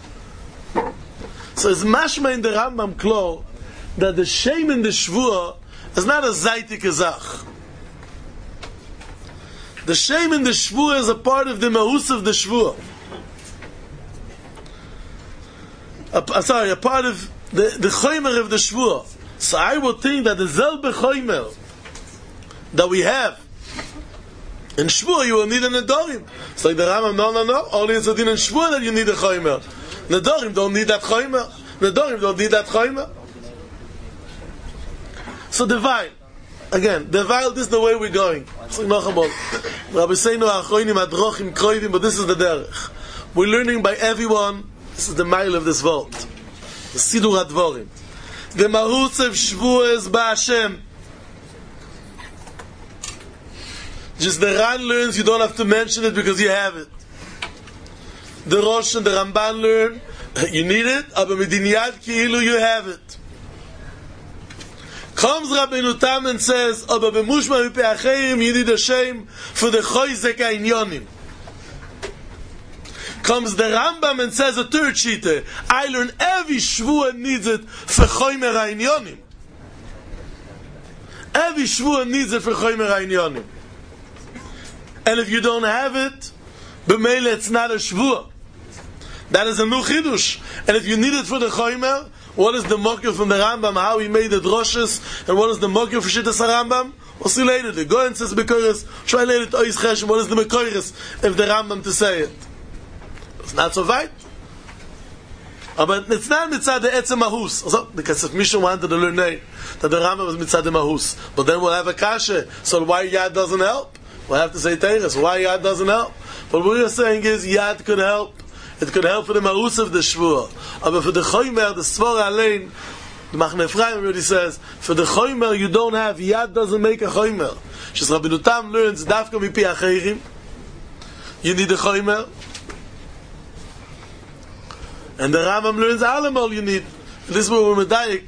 So it's mashma in the Rambam Klo that the shame in the Shvuah is not a zaytik zach. The shame in the Shvuah is a part of the mahus of the Shvuah. A, sorry, a part of the, the choymer of the Shvuah. So I would think that the zelbe choymer that we have in Shvuah, you will need a nedorim. It's like the Rambam, no, no, no. Only it's a din in Shvuah that you need a choymer. Nedorim don't need that choymer. Nedorim don't need that choymer. So the Weil, again, the Weil, this is the way we're going. It's like Nochabot. Rabbi Seinu Achroinim Adrochim Kroivim, but this is the derech. We're learning by everyone. This is the mile of this vault. The Sidur HaDvorim. The Mahutz of Shvuah is Ba'Hashem. Just the Ran learns, you don't have to mention it because you have it. The Rosh and the Ramban learn, you need it, aber mit din Yad Ki'ilu you have it. Comes Rabbeinu Tam and says, aber b'mushma mipei acherim you need a shame for the choizek ha'inyonim. Comes the Rambam and says a third shita, I learn every Shvuah needs it for choymer ha'inyonim. Every Shvuah needs it for choymer ha'inyonim. And if you don't have it, b'meile it's not a Shvuah. That is a new chidush. And if you need it for the choymer, what is the mokir from the Rambam? How he made the droshes, and what is the mokir for shittas Rambam? We'll see later. The Goyen says bekoris. Try later to ois cheshem. What is the bekoris if the Rambam to say it? It's not so right. But it's not mitzad the etzem mahus. Also, because if Misha wanted to learn that the Rambam was mitzad the mahus, but then we'll have a kasha. So why yad doesn't help? We'll have to say teres. Why yad doesn't help? But what we're saying is yad could help. It could help for the mahus of the shvuah. But for the choymer, the svara alein, the Machne Ephraim already says, for the choymer you don't have, yad doesn't make a choymer. Shes Rabbeinu Tam learns, dafka mipi acherim, you need a choymer. And the Rambam learns, alamol you need. This is where we're medayik.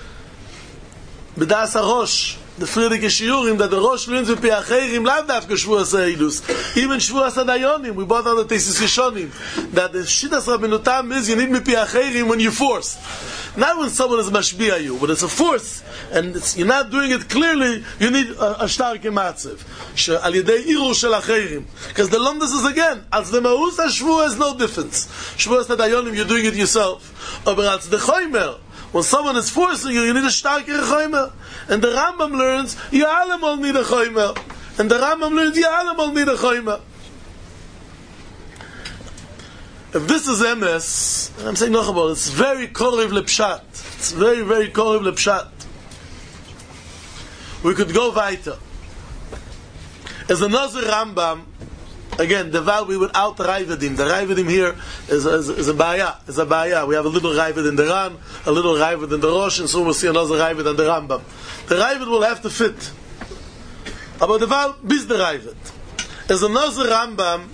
B'das HaRosh, the Friedrich Shiurim, that the Rosh learns with Piacherim, lav dafka Shvuas Eidus. Even Shvuas Adayonim, we bought on the Tesis Yishonim, that the Shittas Rabbeinu Tam is, you need me Piacherim when you're forced. Not when someone is mashbiya you, but it's a force, and it's, you're not doing it clearly, you need a, a starke matzev. Al yedei iru shel acherim. Because the Lomdas is again, as the Mahus HaShvuah is no difference. Shvuas Adayonim, you're doing it yourself. But as the Choymer, when someone is forcing you, you need a starker choymer. And the Rambam learns, you all need a choymer. And the Rambam learns, you all need a choymer. If this is M S, and I'm saying noch about it, it's very korev lepshat. It's very, very korev lepshat. We could go weiter. As another Rambam, again, the Val we without Raivadim. The Raivadim here is, is, is a baya. Is a baya. We have a little Raivad in the Ran, a little Raivad in the Rosh, and soon we'll see another Raivad in the Rambam. The Raivad will have to fit. But the Val bis the Raivad. As another Rambam,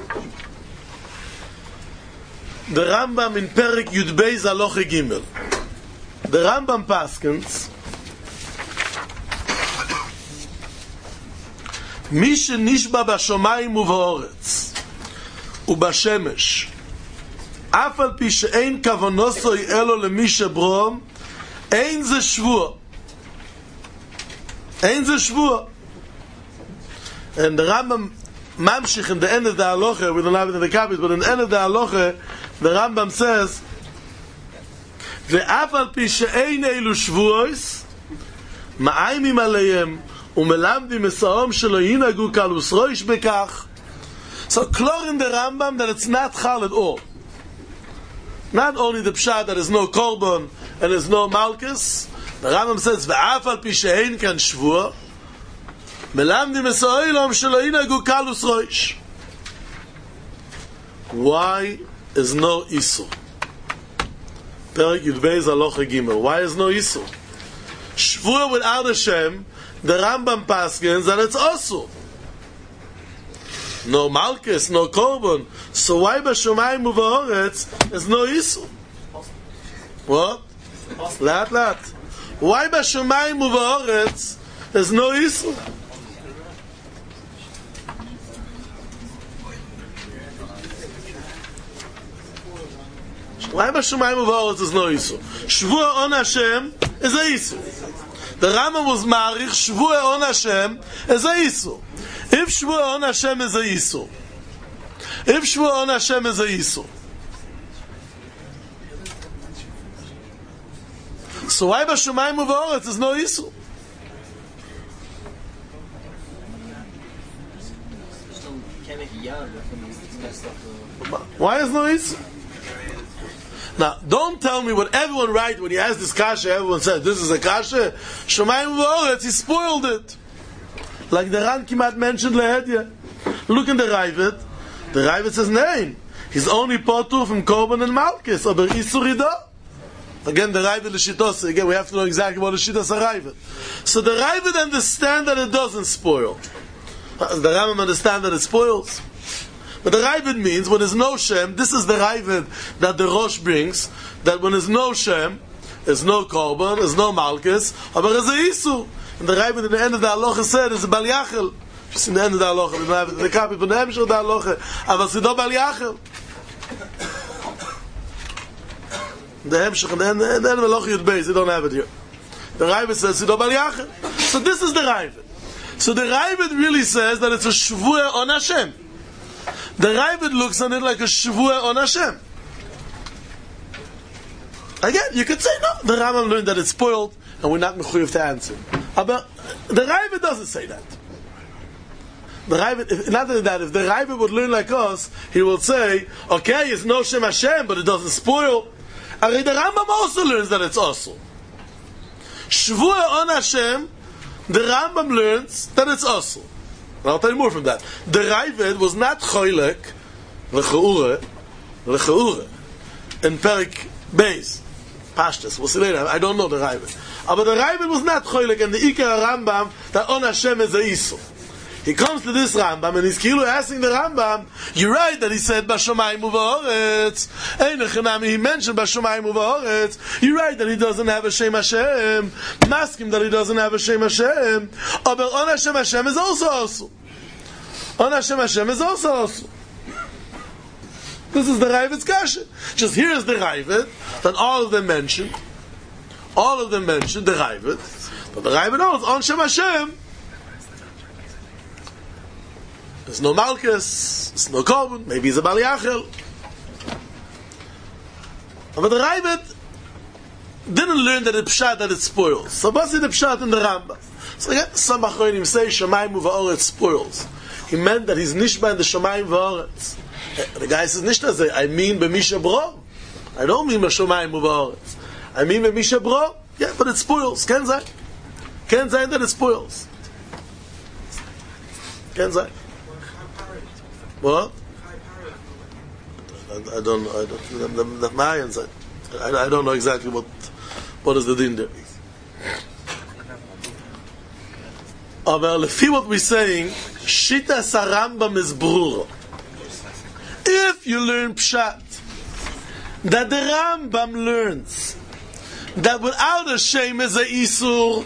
the Rambam in Perik Yud Beis Aloche Gimel. The Rambam paskens, מי שנשבע בשמיים ובאורץ ובשמש אף על פי שאין כוונוסוי אלו למי שברום אין זה שבוע אין זה שבוע. And the Rambam mamshich in the end of the halacha, we don't have it in the copies, but in the end of the halacha the Rambam says ואף על פי שאין אלו שבועס מאיימים עליהם ומלמדים מסעום שלא ינהגו קלוס רויש בכך. So clear in the Rambam that it's not chal at all. Not only the pshat that there's no korban and there's no malchus. The Rambam says ואף על פי שאין כאן שבוע מלמדים מסעום שלא ינהגו קלוס רויש. Why is no isur? Perik Yud Beis Aloche Gimel. Why is no isur? Shvua without Hashem, the Rambam paskins that it's also no malchus, no korban. So why b'shomayim u'va'oretz there's no isur? What? Lat lat. Why b'shomayim u'va'oretz there's no isur? Why Bashamayim Uvaretz is no Isur? Shvua on Hashem is a Isur. The Rambam was marich Shvua on Hashem is a Isur. If Shvua on Hashem is a Isur, if Shvua on Hashem is a Isur, so why Bashamayim Uvaretz is no Isur? Why is no Isur? Now, don't tell me what everyone writes when he has this kasha. Everyone says this is a kasha. Shamayim Uvaretz, he spoiled it. Like the Ran Kimat mentioned Lehedya. Look in the Ravid. The Ravid says name. He's only potur from Korban and Malkis. Aber Isur Ida. Again, the Ravid L'Shitos. Again, we have to know exactly what the Shitos are Ravid. So the Ravid understand that it doesn't spoil. The Rambam understand that it spoils. But the Ravid means when there's no Shem, this is the Ravid that the Rosh brings, that when there's no Shem, there's no Korban, there's no Malkis, but there's a Isu. And the Ravid at the end of the Halacha said, is a Bal Yachel. Just in the end of the Halacha, we have the copy from the Hemshech of the Halacha, but it's not Bal Yachel. The Hemshech, and the end of the Halacha Yud Beis, they don't have it here. The Ravid says, it's not Bal Yachel. So this is the Ravid. So the Ravid really says that it's a Shvuah on Hashem. The Ravid looks on it like a Shvuah on Hashem. Again, you could say no. The Rambam learned that it's spoiled, and we're not mechuyev to answer. But the Ravid doesn't say that. The Ravid, if, not only that, if the Ravid would learn like us, he will say, okay, it's no Shem Hashem, but it doesn't spoil. And the Rambam also learns that it's also. Shvuah on Hashem, the Rambam learns that it's also. And I'll tell you more from that. The Ravid was not choylek, l'cheure, l'cheure, in Perik Beis. Pashtas, we'll see later, I don't know the Ravid. But the Ravid was not choylek, and the Ikar Rambam, that on Hashem is a Isur. He comes to this Rambam, and he's kilu asking the Rambam, you're right that he said, Bashamayim Uvaretz. Einachanami, he mentioned Bashamayim Uvaretz. You're right that he doesn't have a Shem Hashem. Ask him that he doesn't have a Shem Hashem. But on Hashem Hashem is also also. On Hashem Hashem is also also. This is the Ravid's kasha. Just here is the Ravid, that all of them mentioned. All of them mentioned the Ravid. But the Ravid knows, on Shem Hashem, there's no Malkus, there's no Korban, maybe he's a Bal Yachel. But the Ravid didn't learn that it pshat, that it spoils. So what's the pshat in the Rambam? So again, some Achronim say Shamayim Uvaretz spoils. He meant that he's nishba in the Shamayim Uvaretz. The guy says nishta, I mean b'misha bro. I don't mean b'Shamayim Uvaretz. I mean b'misha bro. Yeah, but it spoils. Ken zay. Ken zay that it spoils. Ken zay. What? I, I don't know. I don't. The, the, the Mayans. I, I, I don't know exactly what what is the din there. But lefi what we're saying, Shita Sarambam is brura. If you learn pshat, that the Rambam learns that without a shame is a isur,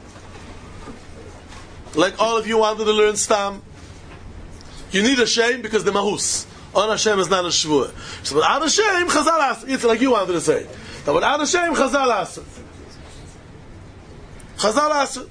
like all of you wanted to learn stam. You need a shame because the mahus on Hashem is not a shvuah. So without a shame, Chazal asks. It's like you wanted to say. That without a shame, Chazal asks. Chazal asks.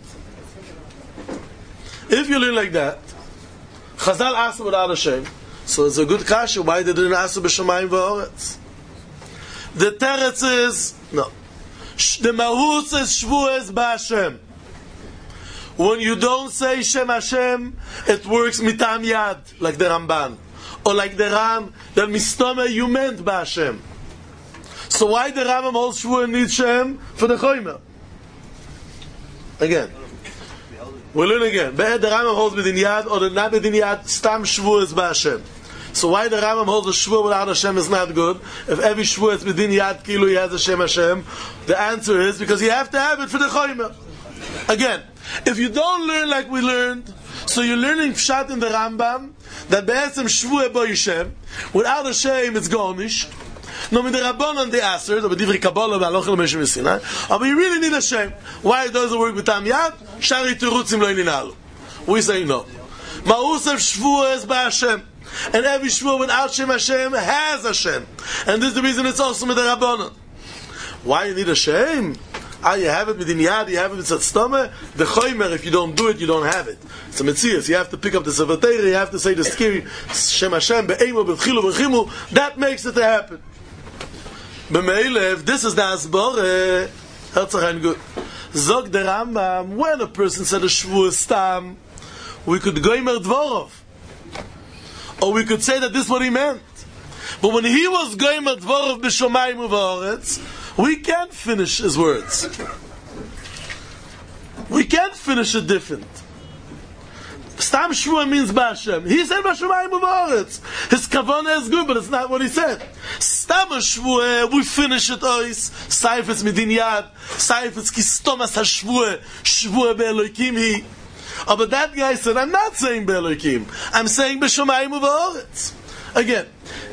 If you learn like that, Chazal asks without a shame. So it's a good kasha. Why they didn't ask b'Shamayim V'Oretz? The teretz is no. The mahus is shvuah is b'Hashem. When you don't say Shem Hashem, it works mitam yad, like the Ramban. Or like the Ram, that mistama you meant b'Hashem. So why the Rambam holds Shvuah needs Shem? For the Choymer. Again. We'll learn again. The Rambam holds b'din yad, or the not b'din yad, stam Shvuah is b'Hashem. So why the Rambam holds a Shvuah without Hashem is not good? If every Shvuah is b'din yad, kilu he has a Shem Hashem, the answer is because you have to have it for the Choymer. Again, if you don't learn like we learned, so you're learning pshat in the Rambam that be'etzem shvuah bo Yishem, without a shame it's garnish. No, with the Rabbanon they answered, but divri Kabbalah ba'alochel me'eshem v'sinai. But you really need a shame. Why it doesn't work with tam yad? Shari terutzim lo ininalu. We say no. Ma'usav shvuah is ba'Hashem. And every shvua without Shem Hashem has Hashem. And this is the reason it's also with the Rabbanon. Why you need a Shem? Ah, you have it with Yad, you have it with Tzatstama. The Choymer, if you don't do it, you don't have it. It's a Metzias. You have to pick up the Sefer Torah, you have to say the Skiri, Shem Hashem, Be'emo, Be'chilu, Be'chimu. That makes it to happen. B'meile, if this is the Asbore, Herzach good. Zog der Rambam, when a person said a Shvuah Stam, we could Goymer Dvorov. Or we could say that this is what he meant. But when he was Goymer Dvorov B'Shomayim U'Va'oretz, we can't finish his words. We can't finish it different. Stam Shvuah means B'Hashem. He said B'Shomayim U'Va'oretz. His kavanah is good, but it's not what he said. Stam Shvuah, we finish it ois. Saifetz Midin Yad. Saifetz Kistomas HaShvuah. Shvuah Be'Elokim Hi. Oh, but that guy said, I'm not saying Be'Elokim. I'm saying B'Shomayim U'Va'oretz. Again,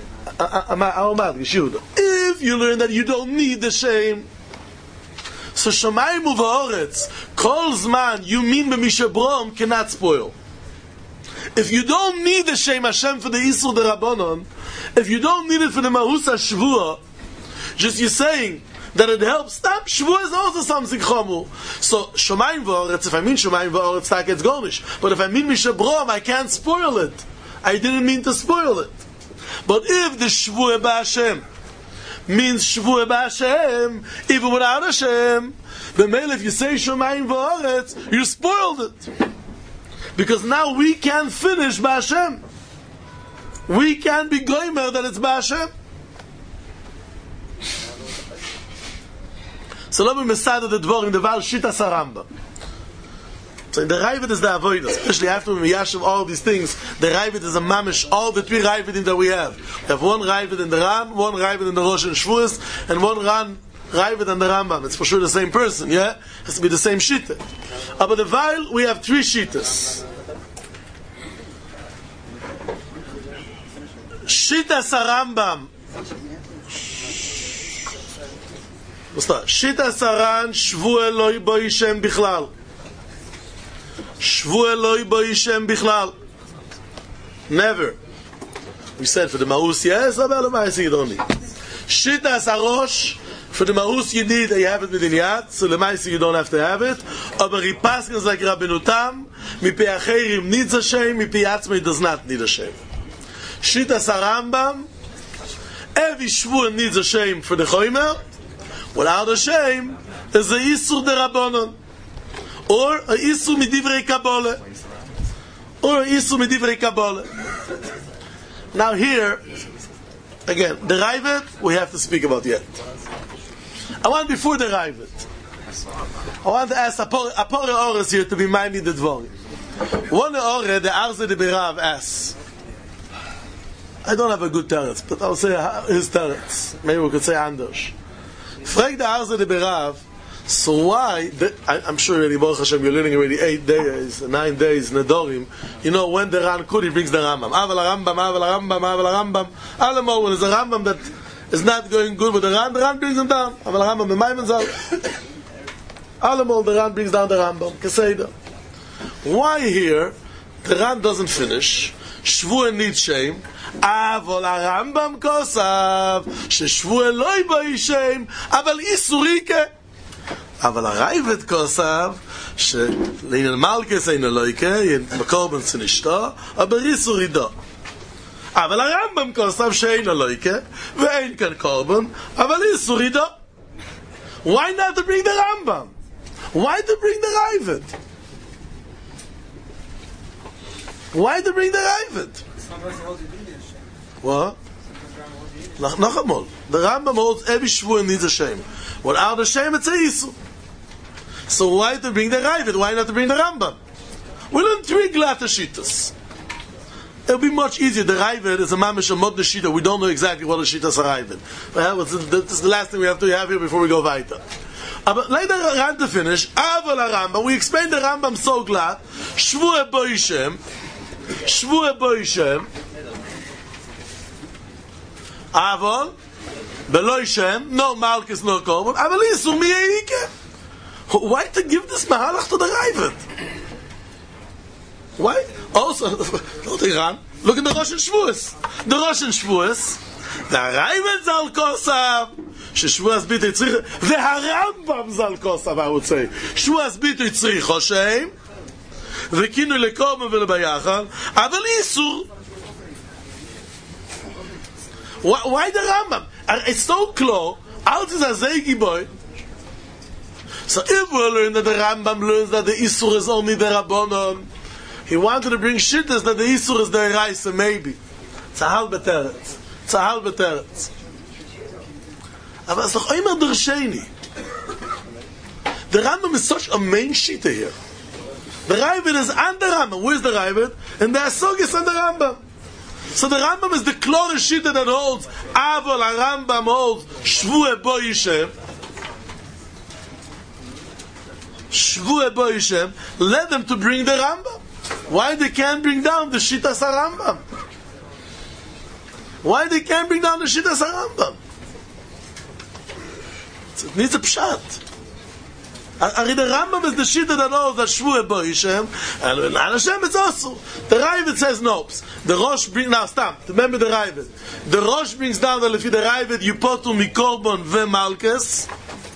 if you learn that you don't need the shame, so Shomayim U'Va'oretz, Kol Zman, you mean B'Mishabrom, cannot spoil. If you don't need the shame Hashem for the Isur de Rabbanon, if you don't need it for the Mahus HaShvuah, just you're saying that it helps, stop, Shvuah is also something Chomu. So, Shomayim V'Oretz, if I mean Shomayim V'Oretz, that gets Gornish. But if I mean Mishabrom, I can't spoil it. I didn't mean to spoil it. But if the Shvuah B'Hashem means Shvuah B'Hashem, even without Hashem, then maybe if you say Shomayim V'Oretz, you spoiled it. Because now we can't finish B'Hashem. We can't be goymer that it's B'Hashem. So let me decide the dvor in the Val Shitas Harambam. So in the Ravid is the avodah, especially after we yashiv all these things. The Ravid is a mamish, all the three Ravidim that we have. We have one Ravid in the Ran, one Ravid in the Rosh and Shvuas, and one Ran Ravid and the Rambam. It's for sure the same person, yeah? It has to be the same shita. Uh, but the Vail, we have three shitas. Shitas Harambam. What's that? Shitas Haran, Shvu Eloi Bo Yishem Bichlal. Shvu Eloi Bo Yishem Bichlal. Never. We said for the Maus, yes, but the Maus you don't need. Shitas Harosh, for the Maus you need, you have it with the Yad, so the Maus you don't have to have it. Aber Ripaskin is like Rabbeinu Tam, Mipi Acherim needs a shame, Mipi Atzmei does not need a shame. Shitas Harambam, every Shvu needs a shame for the Choymer, without a shame, there's a Isur de Rabbanon, or a Isur Midivrei Kabbalah, or a Isur Midivrei Kabbalah. Now here, again, the Ravid, we have to speak about yet. I want before the Ravid, I want to ask Apor Ores here to be minded the Dvorim. One Ore, the Arze de Berav asks, I don't have a good teretz, but I'll say his teretz. Maybe we could say Anders. Frag the Arze de Berav, so why, the, I, I'm sure already, Baruch Hashem, you're learning already eight days, nine days, Nedorim. You know, when the Ran Kud, he brings the Rambam. Aval Rambam, Aval Rambam, Aval Rambam. Alamo, when there's a Rambam that is not going good with the Ran, the Ran brings him down. Aval Rambam, the Maimon Zal. Alamo, the Ran brings down the Rambam. Keseda. Why here, the Ran doesn't finish, Shvu needs shame, אבל הרמב"ם כוסף ששבו אלוהי בו שם אבל איסוריקה אבל הרייבד כוסף שלעניין מלכס אין אלוהיקה מקורבן צנשתו אבל איסורידו אבל הרמב"ם כוסף שאין אלוהיקה ואין כאן קורבן אבל איסורידו. Why not to bring the Rambam? Why to bring the Ravid? Why to bring the Ravid? What? Noch einmal. The Rambam holds every shvuah needs a shame. Without a shame, it's a Yisur. So why to bring the Ravid? Why not to bring the Rambam? We learn three glata shitas. It'll be much easier. The Ravid is a mamish a modna shita. We don't know exactly what a shita is a Ravid. Well, this is the last thing we have to have here before we go weiter. But later Ran to finish. Aval Rambam. We explained the Rambam so glad. Shvuah bo Yishem. Shvuah bo Yishem. Avon, Beloi Shem, no Malchus, no Korban, Aval Isur Miyeike. Why to give this Mahalach to the Ravid? Why? Also, look in the Rosh Shvuos. The Rosh Shvuos, the Raiven Zal Kosav, Shvuos B'tei Tzrich, the Harambam Zal Kosav, I would say. Shvuos B'tei Tzrich Hoshem, וכינו לקום ולביחד, אבל איסור. Why the Rambam? It's so clear. Alt is a Zeigi boy. So if we learn that the Rambam learns that the Isur is only the Rabbanon, he wanted to bring shittas that the Isur is the Eraisa, maybe. It's a halbe teretz. It's a halbe teretz. Aber it's noch immer der Sheni. The Rambam is such a main shitta here. The Ravid is on the Rambam. Where's the Ravid? And the Asog is on the Rambam. So the Rambam is the closest shitta that holds Avol Rambam holds Shvue Bo Yishem. Shvue Bo Yishem led them to bring the Rambam. Why they can't bring down the Shittas Rambam? Why they can't bring down the Shittas Rambam? It needs a pshat. Ari the Rambam is the Shitta that knows that Shvue Bo Yishem, and in Hashem it's also. The Ravid says no. The Rosh brings, now stop, remember the Ravid. The Rosh brings down that if you the Ravid, you potu Mikorbon ve Malkes.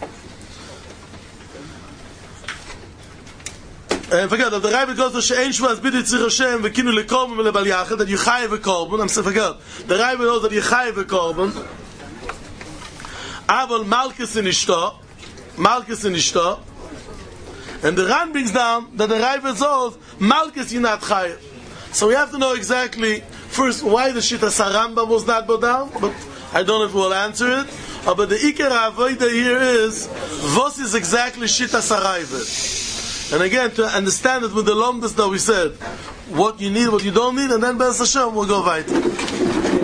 And forget that the Ravid goes to She'en Shvuas B'tei Tzrich Hashem v'kinu lekorbon v'lebal yachad, that you chayev v'korbon. I'm saying forget. The Ravid knows that you chayev v'korbon. Avol Malkes in Ishto. Malkes in Ishto. And the Ran brings down that the Ravid says Malkes you're not chayev. So we have to know exactly first why the Shittas Rambam was not brought down, but I don't know if we'll answer it. Uh, but the Iker Avodah here is what is exactly Shittas Ravid. And again, to understand it with the Lomdas that we said, what you need, what you don't need, and then Be'ez Hashem we'll go weiter.